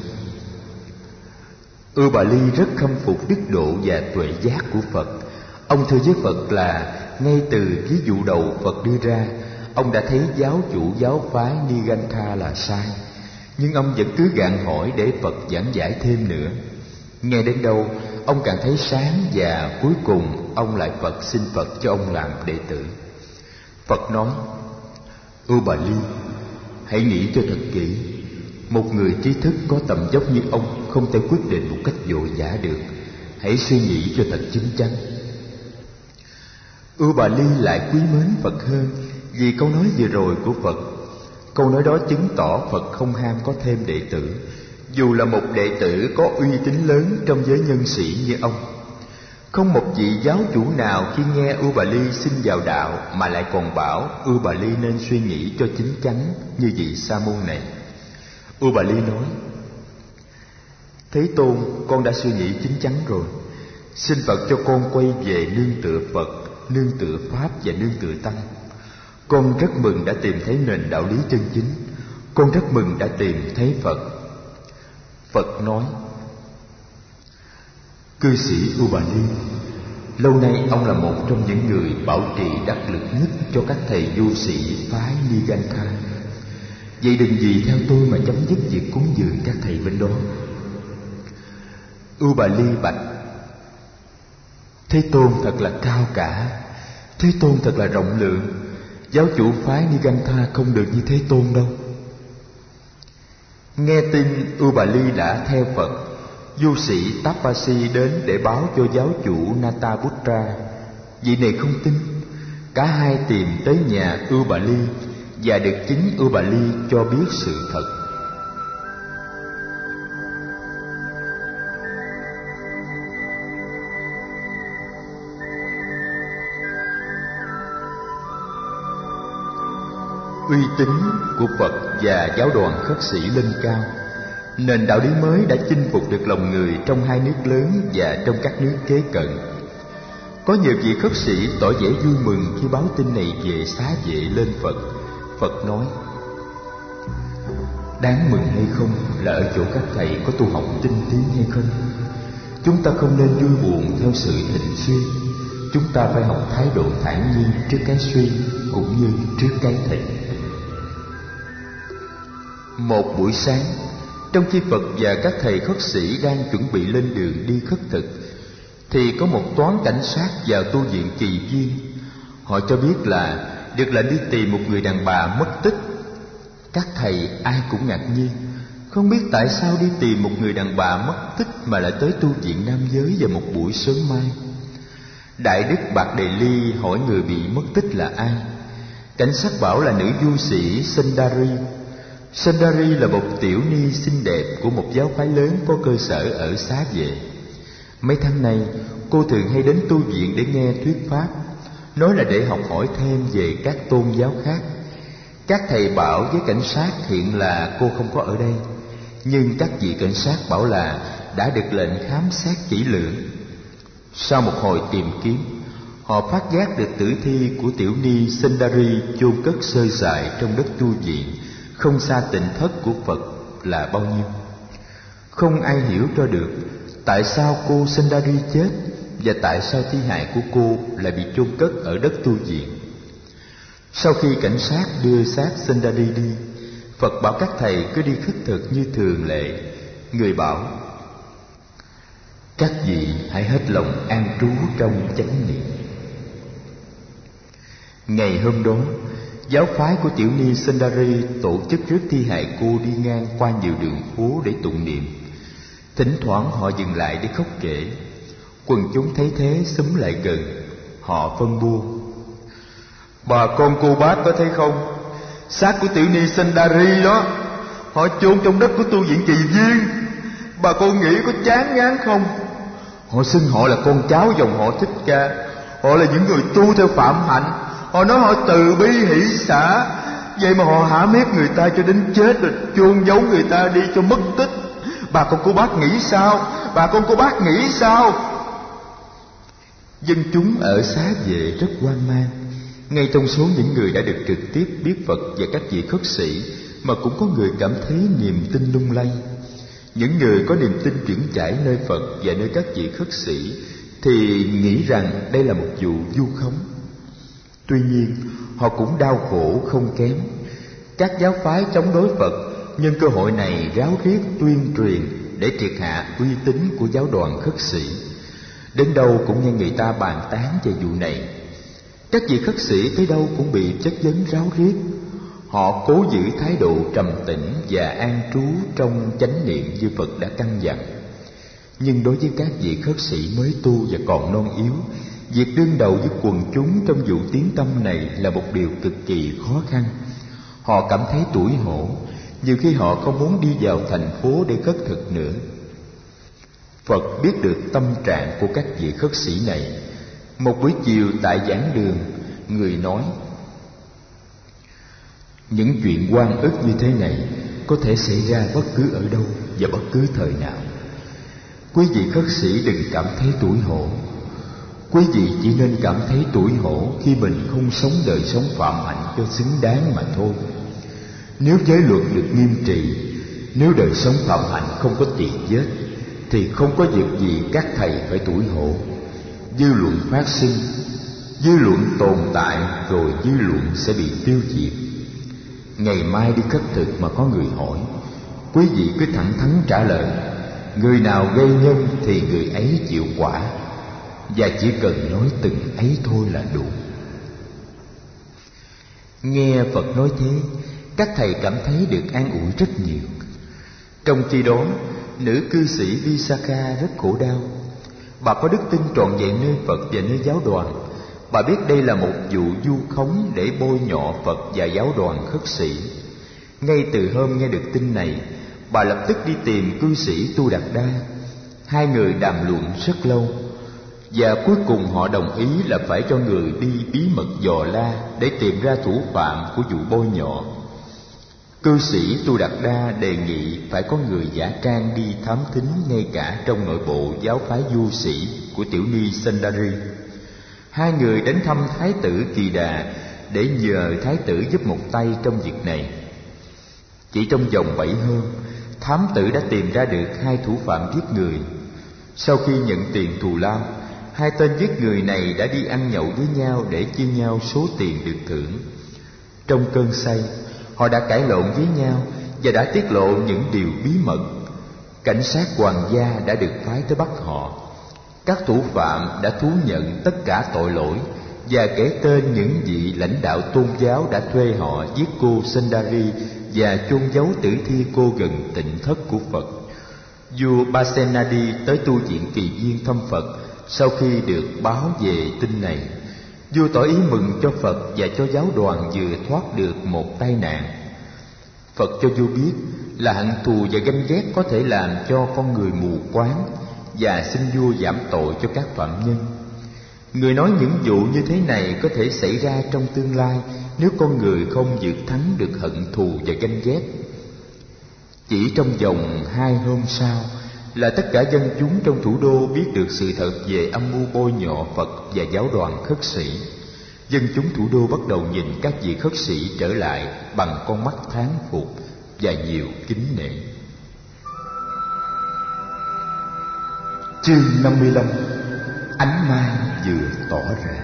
Ubali rất khâm phục đức độ và tuệ giác của Phật. Ông thưa với Phật là ngay từ ví dụ đầu Phật đưa ra, ông đã thấy giáo chủ giáo phái Nigantha là sai, nhưng ông vẫn cứ gạn hỏi để Phật giảng giải thêm nữa. Nghe đến đâu ông càng thấy sáng, và cuối cùng ông lại xin Phật cho ông làm đệ tử. Phật nói: Ubali, hãy nghĩ cho thật kỹ. Một người trí thức có tầm dốc như ông không thể quyết định một cách vội vã được. Hãy suy nghĩ cho thật chín chắn. Ubali lại quý mến Phật hơn vì câu nói vừa rồi của Phật. Câu nói đó chứng tỏ Phật không ham có thêm đệ tử, dù là một đệ tử có uy tín lớn trong giới nhân sĩ như ông. Không một vị giáo chủ nào khi nghe Ubali xin vào đạo mà lại còn bảo Ubali nên suy nghĩ cho chín chắn như vị sa môn này. Ubali nói: Thế Tôn, con đã suy nghĩ chín chắn rồi. Xin Phật cho con quay về nương tựa Phật, nương tựa Pháp và nương tựa Tăng. Con rất mừng đã tìm thấy nền đạo lý chân chính. Con rất mừng đã tìm thấy Phật. Phật nói: Cư sĩ Ubali, lâu nay ông là một trong những người bảo trì đắc lực nhất cho các thầy du sĩ phái Nigantha. Vậy đừng vì theo tôi mà chấm dứt việc cúng dường các thầy bên đó. Ubali bạch: Thế Tôn thật là cao cả, Thế Tôn thật là rộng lượng. Giáo chủ phái Nigantha không được như Thế Tôn đâu. Nghe tin Ubali đã theo Phật, du sĩ Tapasi đến để báo cho giáo chủ Natabuddha. Vị này không tin. Cả hai tìm tới nhà Ubali và được chính Ubali cho biết sự thật. Uy tín của Phật và giáo đoàn khất sĩ lên cao, nền đạo lý mới đã chinh phục được lòng người trong hai nước lớn và trong các nước kế cận. Có nhiều vị khất sĩ tỏ vẻ vui mừng khi báo tin này về xá vệ lên Phật. Phật nói: Đáng mừng hay không là ở chỗ các thầy có tu học tinh tiến hay không. Chúng ta không nên vui buồn theo sự thịnh suy. Chúng ta phải học thái độ thản nhiên trước cái suy cũng như trước cái thịnh. Một buổi sáng, trong khi Phật và các thầy khất sĩ đang chuẩn bị lên đường đi khất thực, thì có một toán cảnh sát vào tu viện Kỳ Viên. Họ cho biết là được lệnh đi tìm một người đàn bà mất tích. Các thầy ai cũng ngạc nhiên, không biết tại sao đi tìm một người đàn bà mất tích mà lại tới tu viện nam giới vào một buổi sớm mai. Đại đức Bạc Đề Ly hỏi người bị mất tích là ai. Cảnh sát bảo là nữ du sĩ Sundari. Sundari là một tiểu ni xinh đẹp của một giáo phái lớn có cơ sở ở Xá Vệ. Mấy tháng nay cô thường hay đến tu viện để nghe thuyết pháp, nói là để học hỏi thêm về các tôn giáo khác. Các thầy bảo với cảnh sát hiện là cô không có ở đây, nhưng các vị cảnh sát bảo là đã được lệnh khám xét kỹ lưỡng. Sau một hồi tìm kiếm, họ phát giác được tử thi của tiểu ni Sundari chôn cất sơ sài trong đất tu viện, không xa tịnh thất của Phật là bao nhiêu. Không ai hiểu cho được tại sao cô Sundari chết và tại sao thi hài của cô lại bị chôn cất ở đất tu viện. Sau khi cảnh sát đưa xác Sundari đi, Phật bảo các thầy cứ đi khất thực như thường lệ. Người bảo: các vị hãy hết lòng an trú trong chánh niệm. Ngày hôm đó, giáo phái của tiểu ni Sundari tổ chức rước thi hài cô đi ngang qua nhiều đường phố để tụng niệm. Thỉnh thoảng họ dừng lại để khóc kể. Quần chúng thấy thế xúm lại gần. Họ phân bua: bà con cô bác có thấy không, xác của tiểu ni Sundari đó, họ chôn trong đất của tu viện Kỳ Viên. Bà con nghĩ có chán ngán không? Họ xưng họ là con cháu dòng họ Thích Ca, họ là những người tu theo phạm hạnh, họ nói họ từ bi hỷ xả. Vậy mà họ hãm hiếp người ta cho đến chết, rồi chôn giấu người ta đi cho mất tích. Bà con cô bác nghĩ sao? Bà con cô bác nghĩ sao? Dân chúng ở Xá Vệ rất hoang mang. Ngay trong số những người đã được trực tiếp biết Phật và các vị khất sĩ, mà cũng có người cảm thấy niềm tin lung lay. Những người có niềm tin vững chãi nơi Phật và nơi các vị khất sĩ thì nghĩ rằng đây là một vụ vu khống. Tuy nhiên, họ cũng đau khổ không kém. Các giáo phái chống đối Phật nhân cơ hội này ráo riết tuyên truyền để triệt hạ uy tín của giáo đoàn khất sĩ. Đến đâu cũng nghe người ta bàn tán về vụ này. Các vị khất sĩ tới đâu cũng bị chất vấn ráo riết. Họ cố giữ thái độ trầm tĩnh và an trú trong chánh niệm như Phật đã căn dặn. Nhưng đối với các vị khất sĩ mới tu và còn non yếu, việc đương đầu với quần chúng trong vụ tiếng tăm này là một điều cực kỳ khó khăn. Họ cảm thấy tủi hổ, nhiều khi họ không muốn đi vào thành phố để khất thực nữa. Phật biết được tâm trạng của các vị khất sĩ này. Một buổi chiều tại giảng đường, người nói: những chuyện oan ức như thế này có thể xảy ra bất cứ ở đâu và bất cứ thời nào. Quý vị khất sĩ đừng cảm thấy tủi hổ. Quý vị chỉ nên cảm thấy tủi hổ khi mình không sống đời sống phạm hạnh cho xứng đáng mà thôi. Nếu giới luật được nghiêm trị, nếu đời sống phạm hạnh không có tiền vết, thì không có việc gì các thầy phải tủi hổ. Dư luận phát sinh, dư luận tồn tại, rồi dư luận sẽ bị tiêu diệt. Ngày mai đi khất thực mà có người hỏi, quý vị cứ thẳng thắn trả lời: người nào gây nhân thì người ấy chịu quả. Và chỉ cần nói từng ấy thôi là đủ. Nghe Phật nói thế, các thầy cảm thấy được an ủi rất nhiều. Trong khi đó, nữ cư sĩ Visakha rất khổ đau. Bà có đức tin trọn vẹn nơi Phật và nơi giáo đoàn. Bà biết đây là một vụ vu khống để bôi nhọ Phật và giáo đoàn khất sĩ. Ngay từ hôm nghe được tin này, bà lập tức đi tìm cư sĩ Tu Đạt Đa. Hai người đàm luận rất lâu, và cuối cùng họ đồng ý là phải cho người đi bí mật dò la để tìm ra thủ phạm của vụ bôi nhọ. Cư sĩ Tu Đạt Đa đề nghị phải có người giả trang đi thám thính ngay cả trong nội bộ giáo phái du sĩ của tiểu ni Sundari. Hai người đến thăm Thái tử Kỳ Đà để nhờ Thái tử giúp một tay trong việc này. Chỉ trong vòng 7 hôm, thám tử đã tìm ra được hai thủ phạm giết người. Sau khi nhận tiền thù lao, hai tên giết người này đã đi ăn nhậu với nhau để chia nhau số tiền được thưởng. Trong cơn say, họ đã cãi lộn với nhau và đã tiết lộ những điều bí mật. Cảnh sát hoàng gia đã được phái tới bắt họ. Các thủ phạm đã thú nhận tất cả tội lỗi và kể tên những vị lãnh đạo tôn giáo đã thuê họ giết cô Sundari và chôn giấu tử thi cô gần tịnh thất của Phật. Vua Pasenadi tới tu viện Kỳ Viên thăm Phật Sau khi được báo về tin này, vua tỏ ý mừng cho Phật và cho giáo đoàn vừa thoát được một tai nạn. Phật cho vua biết là hận thù và ganh ghét có thể làm cho con người mù quáng, và xin vua giảm tội cho các phạm nhân. Người nói những vụ như thế này có thể xảy ra trong tương lai nếu con người không vượt thắng được hận thù và ganh ghét. Chỉ trong vòng 2 hôm sau là tất cả dân chúng trong thủ đô biết được sự thật về âm mưu bôi nhọ Phật và giáo đoàn khất sĩ. Dân chúng thủ đô bắt đầu nhìn các vị khất sĩ trở lại bằng con mắt thán phục và nhiều kính nể. Chương 55. Ánh mai vừa tỏ ra.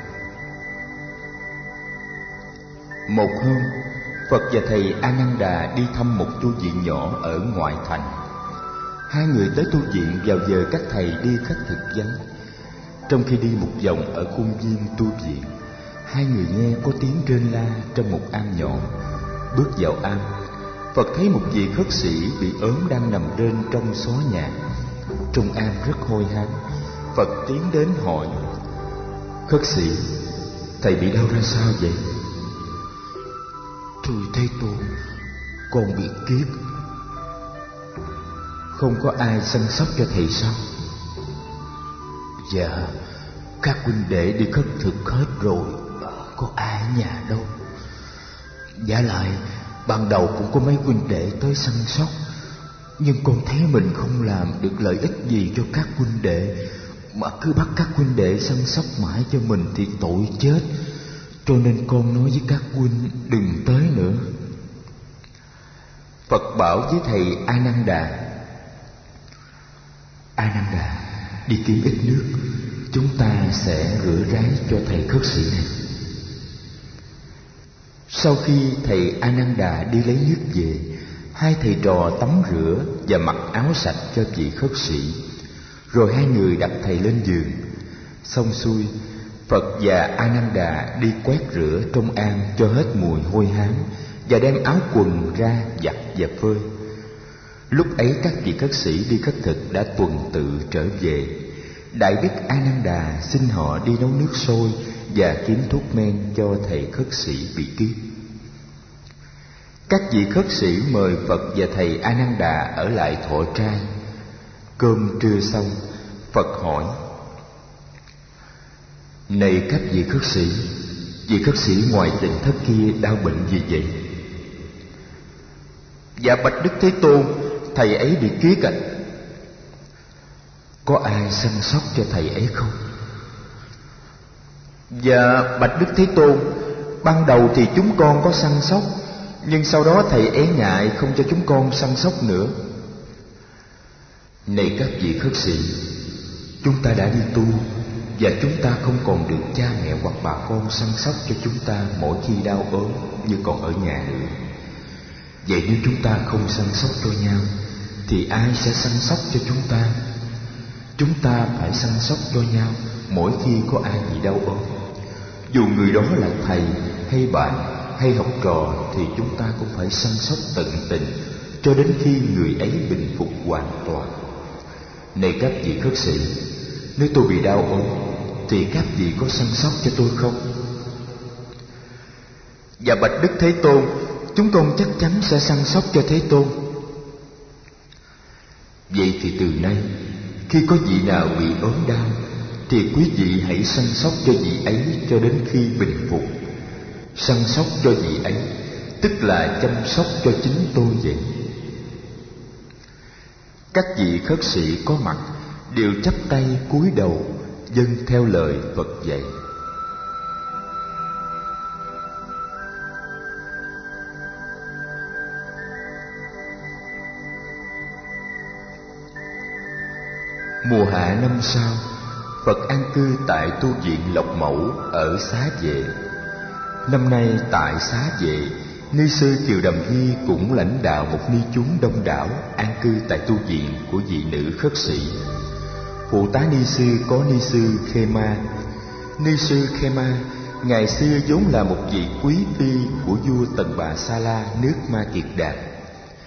Một hôm, Phật và thầy A Nan Đà đi thăm một tu viện nhỏ ở ngoại thành. Hai người tới tu viện vào giờ các thầy đi khất thực vắng. Trong khi đi một vòng ở khuôn viên tu viện, hai người nghe có tiếng rên la trong một am nhỏ. Bước vào am, Phật thấy một vị khất sĩ bị ốm đang nằm rên trong xó nhà. Trong am rất hôi hám. Phật tiến đến hỏi: "Khất sĩ, thầy bị đau ra sao vậy?" "Thưa Thế Tôn, con bị kiết." "Không có ai săn sóc cho thầy sao?" "Dạ, các huynh đệ đi khất thực hết rồi, có ai ở nhà đâu. Giả lại ban đầu cũng có mấy huynh đệ tới săn sóc, nhưng con thấy mình không làm được lợi ích gì cho các huynh đệ, mà cứ bắt các huynh đệ săn sóc mãi cho mình thì tội chết, cho nên con nói với các huynh đừng tới nữa." Phật bảo với thầy A Nan Đà: "A Nan Đà, đi kiếm ít nước, chúng ta sẽ rửa ráy cho thầy khất sĩ này." Sau khi thầy A Nan Đà đi lấy nước về, hai thầy trò tắm rửa và mặc áo sạch cho vị khất sĩ. Rồi hai người đặt thầy lên giường. Xong xuôi, Phật và A Nan Đà đi quét rửa trong am cho hết mùi hôi hám và đem áo quần ra giặt và phơi. Lúc ấy các vị khất sĩ đi khất thực đã tuần tự trở về. Đại đức A Nan Đà xin họ đi nấu nước sôi và kiếm thuốc men cho thầy khất sĩ bị kiết. Các vị khất sĩ mời Phật và thầy A Nan Đà ở lại thọ trai. Cơm trưa xong, Phật hỏi: "Này các vị khất sĩ ngoài Tịnh Thất kia đau bệnh gì vậy?" "Dạ bạch Đức Thế Tôn, thầy ấy bị kiết ạ." "Có ai săn sóc cho thầy ấy không?" "Dạ bạch Đức Thế Tôn, ban đầu thì chúng con có săn sóc, nhưng sau đó thầy ấy ngại không cho chúng con săn sóc nữa." "Này các vị khất sĩ, chúng ta đã đi tu và chúng ta không còn được cha mẹ hoặc bà con săn sóc cho chúng ta mỗi khi đau ốm như còn ở nhà nữa. Vậy nếu chúng ta không săn sóc cho nhau thì ai sẽ săn sóc cho chúng ta? Chúng ta phải săn sóc cho nhau mỗi khi có ai bị đau ốm. Dù người đó là thầy hay bạn hay học trò thì chúng ta cũng phải săn sóc tận tình cho đến khi người ấy bình phục hoàn toàn. Này các vị khất sĩ, nếu tôi bị đau ốm thì các vị có săn sóc cho tôi không?" "Dạ bạch Đức Thế Tôn, chúng con chắc chắn sẽ săn sóc cho Thế Tôn." "Vậy thì từ nay, khi có vị nào bị ốm đau thì quý vị hãy săn sóc cho vị ấy cho đến khi bình phục. Săn sóc cho vị ấy tức là chăm sóc cho chính tôi vậy." Các vị khất sĩ có mặt đều chắp tay cúi đầu vâng theo lời Phật dạy. Mùa hạ năm sau, Phật an cư tại tu viện Lộc Mẫu ở Xá Vệ. Năm nay tại Xá Vệ, ni sư Kiều Đầm Nhi cũng lãnh đạo một ni chúng đông đảo an cư tại tu viện của vị nữ khất sĩ. Phụ tá ni sư có ni sư Khema. Ni sư Khema ngày xưa vốn là một vị quý phi của vua Tần Bà Sa La nước Ma Kiệt Đạt.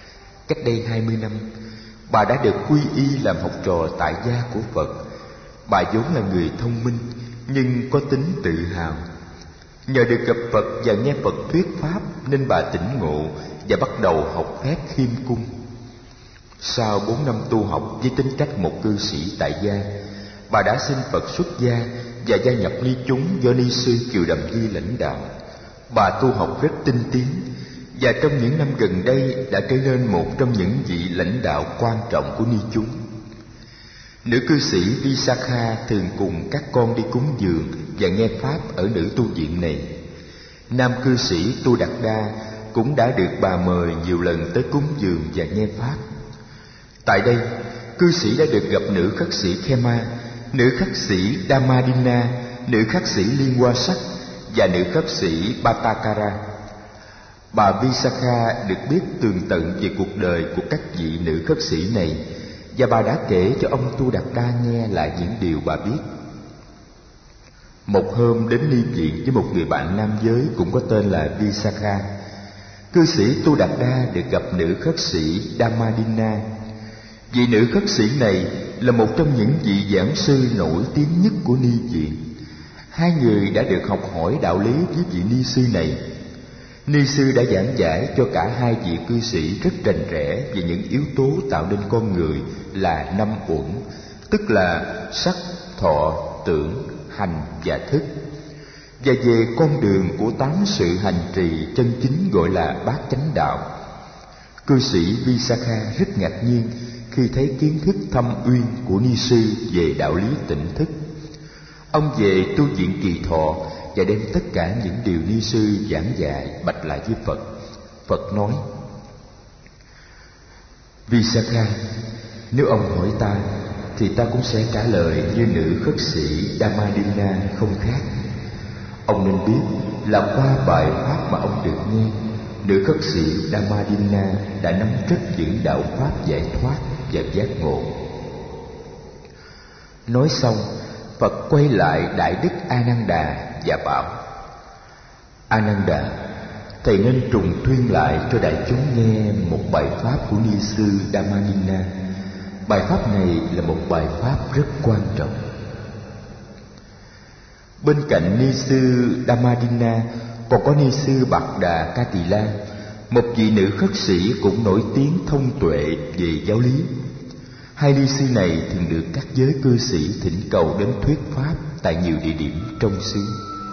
Cách đây 20 năm, bà đã được quy y làm học trò tại gia của Phật. Bà vốn là người thông minh nhưng có tính tự hào. Nhờ được gặp Phật và nghe Phật thuyết pháp nên bà tỉnh ngộ và bắt đầu học phép khiêm cung. Sau 4 năm tu học với tính cách một cư sĩ tại gia, bà đã xin Phật xuất gia và gia nhập ni chúng do ni sư Kiều Đầm Di lãnh đạo. Bà tu học rất tinh tiến và trong những năm gần đây đã trở nên một trong những vị lãnh đạo quan trọng của ni chúng. Nữ cư sĩ Visakha thường cùng các con đi cúng dường và nghe pháp ở nữ tu viện này. Nam cư sĩ Tu Đạt Đa cũng đã được bà mời nhiều lần tới cúng dường và nghe pháp. Tại đây, cư sĩ đã được gặp nữ khất sĩ Khema, nữ khất sĩ Damadina, nữ khất sĩ Liên Hoa Sắc và nữ khất sĩ Bhattakara. Bà Visakha được biết tường tận về cuộc đời của các vị nữ khất sĩ này, và bà đã kể cho ông Tu Đạt Đa nghe lại những điều bà biết. Một hôm đến ni viện với một người bạn nam giới cũng có tên là Visakha, cư sĩ Tu Đạt Đa được gặp nữ khất sĩ Damadina. Vị nữ khất sĩ này là một trong những vị giảng sư nổi tiếng nhất của ni viện. Hai người đã được học hỏi đạo lý với vị ni sư này. Ni sư đã giảng giải cho cả hai vị cư sĩ rất rành rẽ về những yếu tố tạo nên con người là 5 uẩn, tức là sắc, thọ, tưởng, hành và thức, và về con đường của 8 sự hành trì chân chính gọi là bát chánh đạo. Cư sĩ Visakha rất ngạc nhiên khi thấy kiến thức thâm uyên của ni sư về đạo lý tỉnh thức. Ông về tu viện Kỳ Thọ và đem tất cả những điều ni sư giảng dạy bạch lại với Phật. Phật nói: Visakha, nếu ông hỏi ta thì ta cũng sẽ trả lời như nữ khất sĩ Damadina không khác. Ông nên biết là qua bài pháp mà ông được nghe, nữ khất sĩ Damadina đã nắm rất vững đạo pháp giải thoát và giác ngộ. Nói xong, Phật quay lại Đại Đức Ananda và bảo: Ananda, thầy nên trùng tuyên lại cho đại chúng nghe một bài pháp của ni sư Damadina. Bài pháp này là một bài pháp rất quan trọng. Bên cạnh ni sư Damadina còn có ni sư Bạc Đà Ca Tỳ La, một vị nữ khất sĩ cũng nổi tiếng thông tuệ về giáo lý. Hai ni sư này thường được các giới cư sĩ thỉnh cầu đến thuyết pháp tại nhiều địa điểm trong xứ.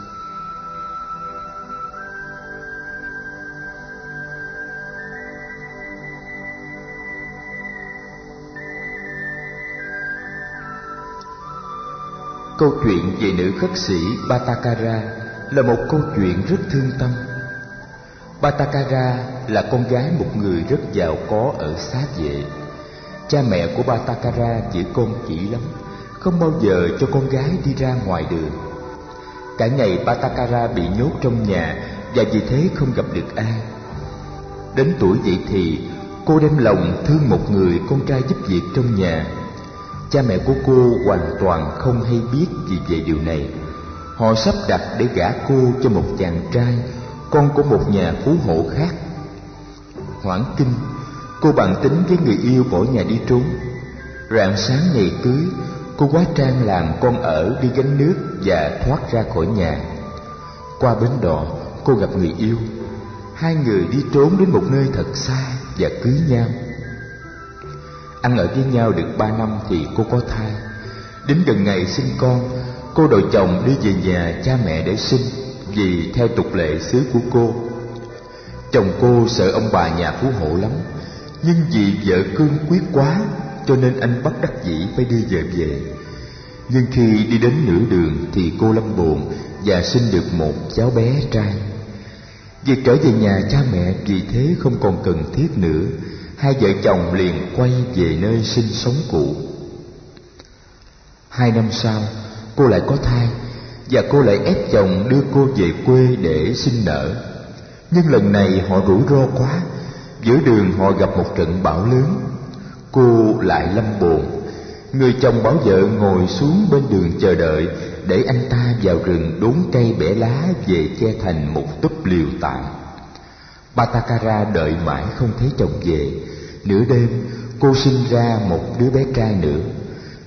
Câu chuyện về nữ khất sĩ Bhattakara là một câu chuyện rất thương tâm. Bhattakara là con gái một người rất giàu có ở Xá Vệ. Cha mẹ của Bhattakara giữ con kỹ lắm, không bao giờ cho con gái đi ra ngoài đường. Cả ngày Bhattakara bị nhốt trong nhà và vì thế không gặp được ai. Đến tuổi dậy thì, cô đem lòng thương một người con trai giúp việc trong nhà. Cha mẹ của cô hoàn toàn không hay biết gì về điều này. Họ sắp đặt để gả cô cho một chàng trai, con của một nhà phú hộ khác. Hoảng kinh, cô bàn tính với người yêu bỏ nhà đi trốn. Rạng sáng ngày cưới, cô hóa trang làm con ở đi gánh nước và thoát ra khỏi nhà. Qua bến đò, cô gặp người yêu. Hai người đi trốn đến một nơi thật xa và cưới nhau. Ăn ở với nhau được 3 năm thì cô có thai. Đến gần ngày sinh con, cô đòi chồng đưa về nhà cha mẹ để sinh, vì theo tục lệ xứ của cô. Chồng cô sợ ông bà nhà phú hộ lắm, nhưng vì vợ cương quyết quá cho nên anh bất đắc dĩ phải đưa vợ về. Nhưng khi đi đến nửa đường thì cô lâm bồn và sinh được một cháu bé trai. Việc trở về nhà cha mẹ vì thế không còn cần thiết nữa. Hai vợ chồng liền quay về nơi sinh sống cũ. 2 năm sau, cô lại có thai và cô lại ép chồng đưa cô về quê để sinh nở. Nhưng lần này họ rủi ro quá. Giữa đường họ gặp một trận bão lớn. Cô lại lâm bồn. Người chồng bảo vợ ngồi xuống bên đường chờ đợi để anh ta vào rừng đốn cây bẻ lá về che thành một túp liều tạm. Bhattakara đợi mãi không thấy chồng về. Nửa đêm cô sinh ra một đứa bé trai nữa.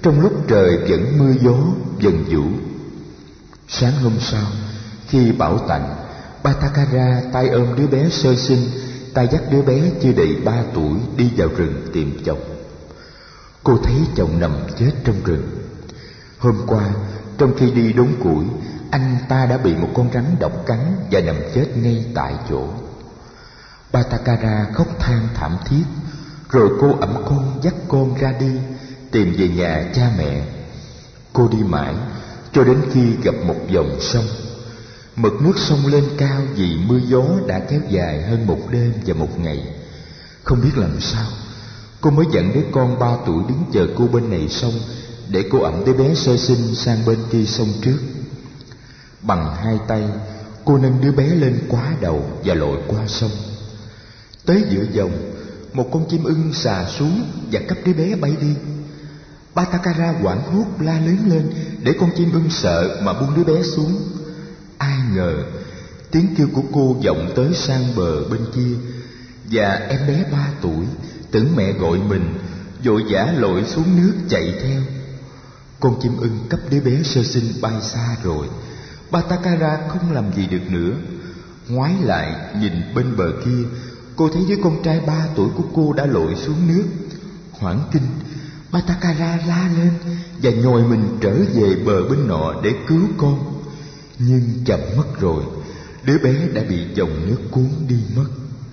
trong lúc trời vẫn mưa gió dần vũ. Sáng hôm sau, khi bão tạnh, Bhattaccara tay ôm đứa bé sơ sinh, tay dắt đứa bé chưa đầy 3 tuổi đi vào rừng tìm chồng. Cô thấy chồng nằm chết trong rừng. Hôm qua, trong khi đi đốn củi, anh ta đã bị một con rắn độc cắn và nằm chết ngay tại chỗ. Bhattaccara khóc than thảm thiết, rồi cô ẵm con dắt con ra đi tìm về nhà cha mẹ. Cô đi mãi cho đến khi gặp một dòng sông. Mực nước sông lên cao vì mưa gió đã kéo dài hơn 1 đêm và 1 ngày. Không biết làm sao, cô mới dặn đứa con 3 tuổi đứng chờ cô bên này sông, để cô ẵm đứa bé sơ sinh sang bên kia sông trước. Bằng 2 tay, cô nâng đứa bé lên quá đầu và lội qua sông. Tới giữa dòng, một con chim ưng xà xuống và cắp đứa bé bay đi. Bhattaccara hoảng hốt la lớn lên để con chim ưng sợ mà buông đứa bé xuống. Ai ngờ tiếng kêu của cô vọng tới sang bờ bên kia, và em bé 3 tuổi tưởng mẹ gọi mình, vội vã lội xuống nước chạy theo. Con chim ưng cắp đứa bé sơ sinh bay xa rồi. Bhattaccara không làm gì được nữa. Ngoái lại nhìn bên bờ kia, cô thấy đứa con trai 3 tuổi của cô đã lội xuống nước. Hoảng kinh, Bhattaccara la lên và nhồi mình trở về bờ bên nọ để cứu con. Nhưng chậm mất rồi, đứa bé đã bị dòng nước cuốn đi mất.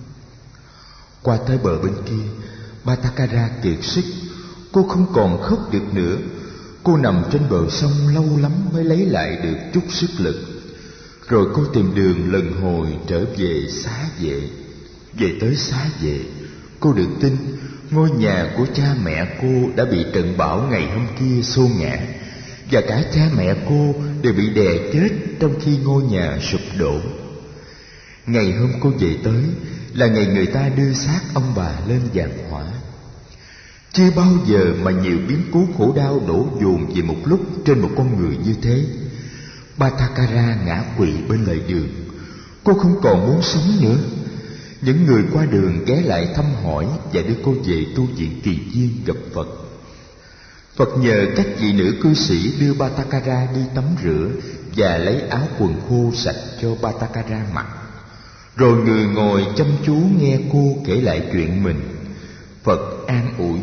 Qua tới bờ bên kia, Bhattaccara kiệt sức. Cô không còn khóc được nữa. Cô nằm trên bờ sông lâu lắm mới lấy lại được chút sức lực. Rồi cô tìm đường lần hồi trở về Xá Vệ. Về tới Xá Vệ, cô được tin ngôi nhà của cha mẹ cô đã bị trận bão ngày hôm kia xô ngã, và cả cha mẹ cô đều bị đè chết trong khi ngôi nhà sụp đổ. Ngày hôm cô về tới là ngày người ta đưa xác ông bà lên giàn hỏa. Chưa bao giờ mà nhiều biến cố khổ đau đổ dồn về một lúc trên một con người như thế. Bhattaccara ngã quỵ bên lề đường. Cô không còn muốn sống nữa. Những người qua đường ghé lại thăm hỏi và đưa cô về tu viện Kỳ Viên gặp Phật. Phật nhờ các vị nữ cư sĩ đưa Bhattaccara đi tắm rửa và lấy áo quần khô sạch cho Bhattaccara mặc. Rồi người ngồi chăm chú nghe cô kể lại chuyện mình. Phật an ủi: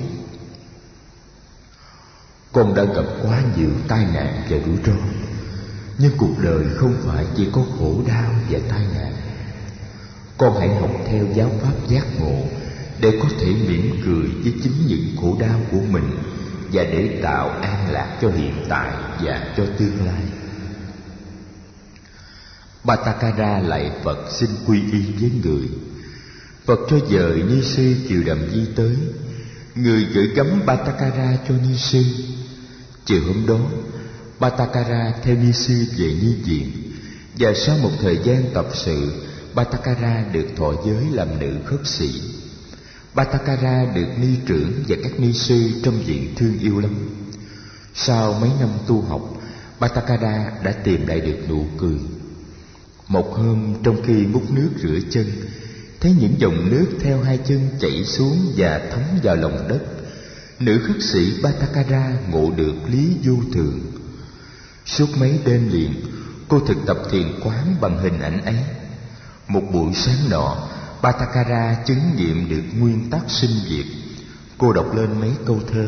con đã gặp quá nhiều tai nạn và rủi ro, nhưng cuộc đời không phải chỉ có khổ đau và tai nạn. Con hãy học theo giáo pháp giác ngộ để có thể mỉm cười với chính những khổ đau của mình, và để tạo an lạc cho hiện tại và cho tương lai. Bhattaccara lạy Phật xin quy y với người. Phật cho dời ni sư Kiều Đàm Di tới. Người gửi gắm Bhattaccara cho ni sư. Chiều hôm đó, Bhattaccara theo ni sư về ni viện, và sau một thời gian tập sự, Bhattaccara được thọ giới làm nữ khất sĩ. Bhattaccara được ni trưởng và các ni sư trong viện thương yêu lắm. Sau mấy năm tu học, Bhattaccara đã tìm lại được nụ cười. Một hôm, trong khi múc nước rửa chân, thấy những dòng nước theo 2 chân chảy xuống và thấm vào lòng đất, nữ khất sĩ Bhattaccara ngộ được lý vô thường. Suốt mấy đêm liền, cô thực tập thiền quán bằng hình ảnh ấy. Một buổi sáng nọ, Bhattaccara chứng nghiệm được nguyên tắc sinh diệt. Cô đọc lên mấy câu thơ.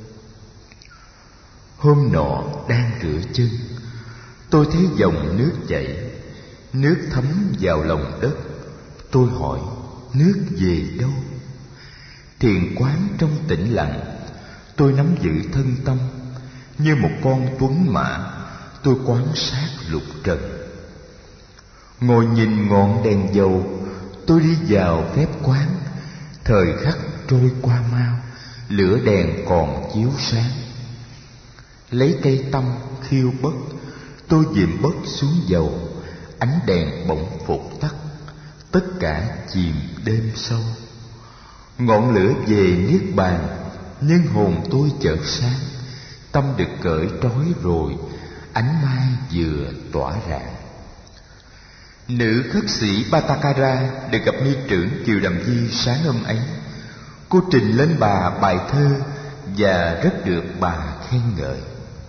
Hôm nọ đang rửa chân, tôi thấy dòng nước chảy, nước thấm vào lòng đất. Tôi hỏi, nước về đâu? Thiền quán trong tĩnh lặng, tôi nắm giữ thân tâm. Như một con tuấn mã, tôi quan sát lục trần. Ngồi nhìn ngọn đèn dầu, tôi đi vào phép quán. Thời khắc trôi qua mau, lửa đèn còn chiếu sáng. Lấy cây tăm khiêu bất, tôi dìm bất xuống dầu. Ánh đèn bỗng phục tắt, tất cả chìm đêm sâu. Ngọn lửa về niết bàn, nhưng hồn tôi chợt sáng. Tâm được cởi trói rồi, ánh mai vừa tỏa rạng. Nữ khất sĩ Bhattaccara được gặp ni trưởng Kiều Đàm Di sáng hôm ấy. Cô trình lên bà bài thơ và rất được bà khen ngợi.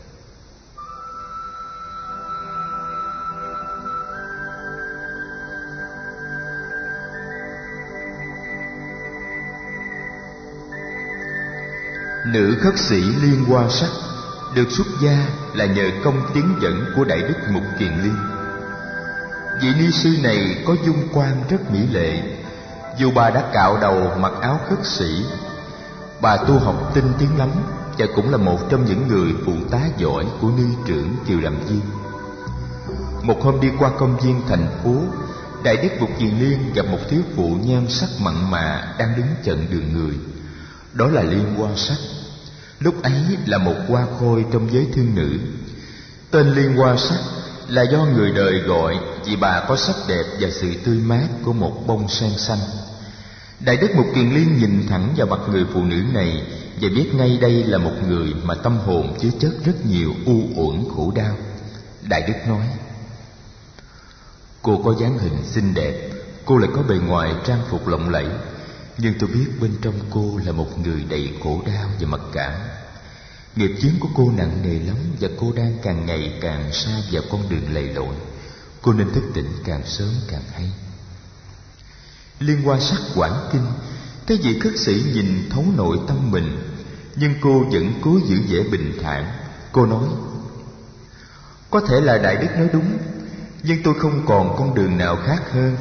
Nữ khất sĩ Liên Hoa Sắc được xuất gia là nhờ công tiến dẫn của Đại Đức Mục Kiền Liên. Vị ni sư này có dung quan rất mỹ lệ. Dù bà đã cạo đầu mặc áo khất sĩ, bà tu học tinh tiến lắm và cũng là một trong những người phụ tá giỏi của ni trưởng Kiều Đàm Viên. Một hôm đi qua công viên thành phố, Đại Đức Mục Kiền Liên gặp một thiếu phụ nhan sắc mặn mà đang đứng chận đường người. Đó là Liên Hoa Sắc. Lúc ấy là một hoa khôi trong giới thương nữ. Tên Liên Hoa Sắc là do người đời gọi vì bà có sắc đẹp và sự tươi mát của một bông sen xanh. Đại Đức Mục Kiền Liên nhìn thẳng vào mặt người phụ nữ này và biết ngay đây là một người mà tâm hồn chứa chất rất nhiều u uẩn khổ đau. Đại Đức nói: cô có dáng hình xinh đẹp, cô lại có bề ngoài trang phục lộng lẫy, nhưng tôi biết bên trong cô là một người đầy khổ đau và mặc cảm. Nghiệp chướng của cô nặng nề lắm và cô đang càng ngày càng sa vào con đường lầy lội. Cô nên thức tỉnh càng sớm càng hay. Liên Hoa Sắc quảng kinh, cái vị khất sĩ nhìn thấu nội tâm mình, nhưng cô vẫn cố giữ vẻ bình thản. Cô nói: có thể là Đại Đức nói đúng, nhưng tôi không còn con đường nào khác hơn.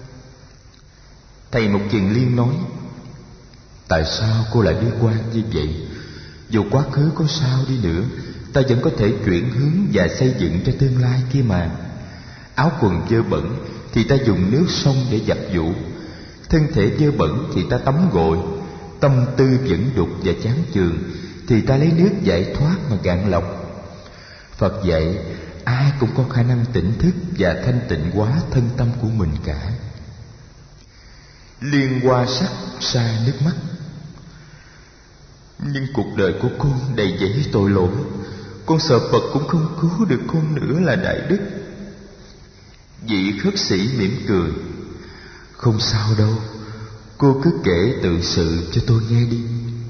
Thầy Mục Kiền Liên nói: tại sao cô lại bi quan như vậy? Dù quá khứ có sao đi nữa, ta vẫn có thể chuyển hướng và xây dựng cho tương lai kia mà. Áo quần dơ bẩn thì ta dùng nước sông để giặt giũ, thân thể dơ bẩn thì ta tắm gội, tâm tư vẫn đục và chán chường thì ta lấy nước giải thoát mà gạn lọc. Phật dạy ai cũng có khả năng tỉnh thức và thanh tịnh hóa thân tâm của mình cả. Liên Hoa Sắc sa nước mắt: nhưng cuộc đời của con đầy dẫy tội lỗi, con sợ Phật cũng không cứu được con nữa là Đại Đức. Vị khất sĩ mỉm cười: không sao đâu, cô cứ kể tự sự cho tôi nghe đi.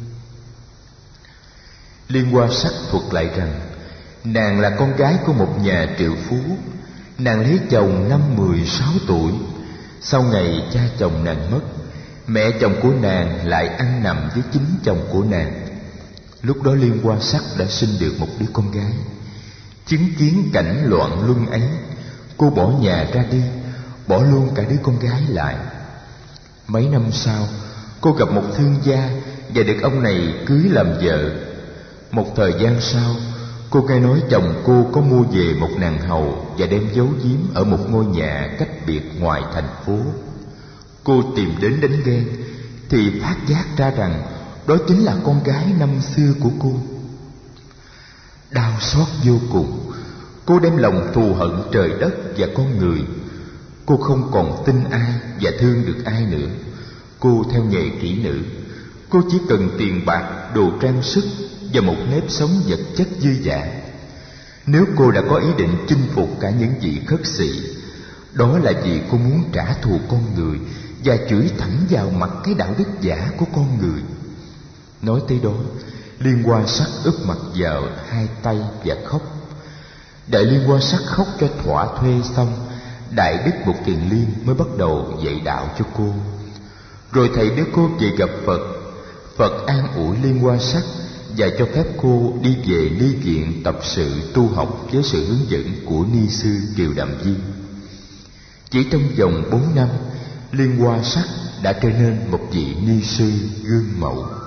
Liên Hoa Sắc thuật lại rằng nàng là con gái của một nhà triệu phú. Nàng lấy chồng năm 16 tuổi. Sau ngày cha chồng nàng mất, mẹ chồng của nàng lại ăn nằm với chính chồng của nàng. Lúc đó Liên Hoa Sắc đã sinh được một đứa con gái. Chứng kiến cảnh loạn luân ấy, cô bỏ nhà ra đi, bỏ luôn cả đứa con gái lại. Mấy năm sau, cô gặp một thương gia và được ông này cưới làm vợ. Một thời gian sau, cô nghe nói chồng cô có mua về một nàng hầu và đem giấu giếm ở một ngôi nhà cách biệt ngoài thành phố. Cô tìm đến đánh ghen thì phát giác ra rằng đó chính là con gái năm xưa của cô. Đau xót vô cùng, cô đem lòng thù hận trời đất và con người. Cô không còn tin ai và thương được ai nữa. Cô theo nghề kỹ nữ. Cô chỉ cần tiền bạc, đồ trang sức và một nếp sống vật chất dư dả. Nếu cô đã có ý định chinh phục cả những vị khất sĩ, đó là vì cô muốn trả thù con người và chửi thẳng vào mặt cái đạo đức giả của con người. Nói tới đó, Liên Hoa Sắc úp mặt vào hai tay và khóc. Đợi Liên Hoa Sắc khóc cho thỏa thuê xong, Đại Đức Mục Kiền Liên mới bắt đầu dạy đạo cho cô. Rồi thầy đưa cô về gặp Phật. Phật an ủi Liên Hoa Sắc và cho phép cô đi về ni viện tập sự tu học với sự hướng dẫn của ni sư Kiều Đàm Viên. Chỉ trong vòng 4 năm, Liên Hoa Sắc đã trở nên một vị ni sư gương mẫu.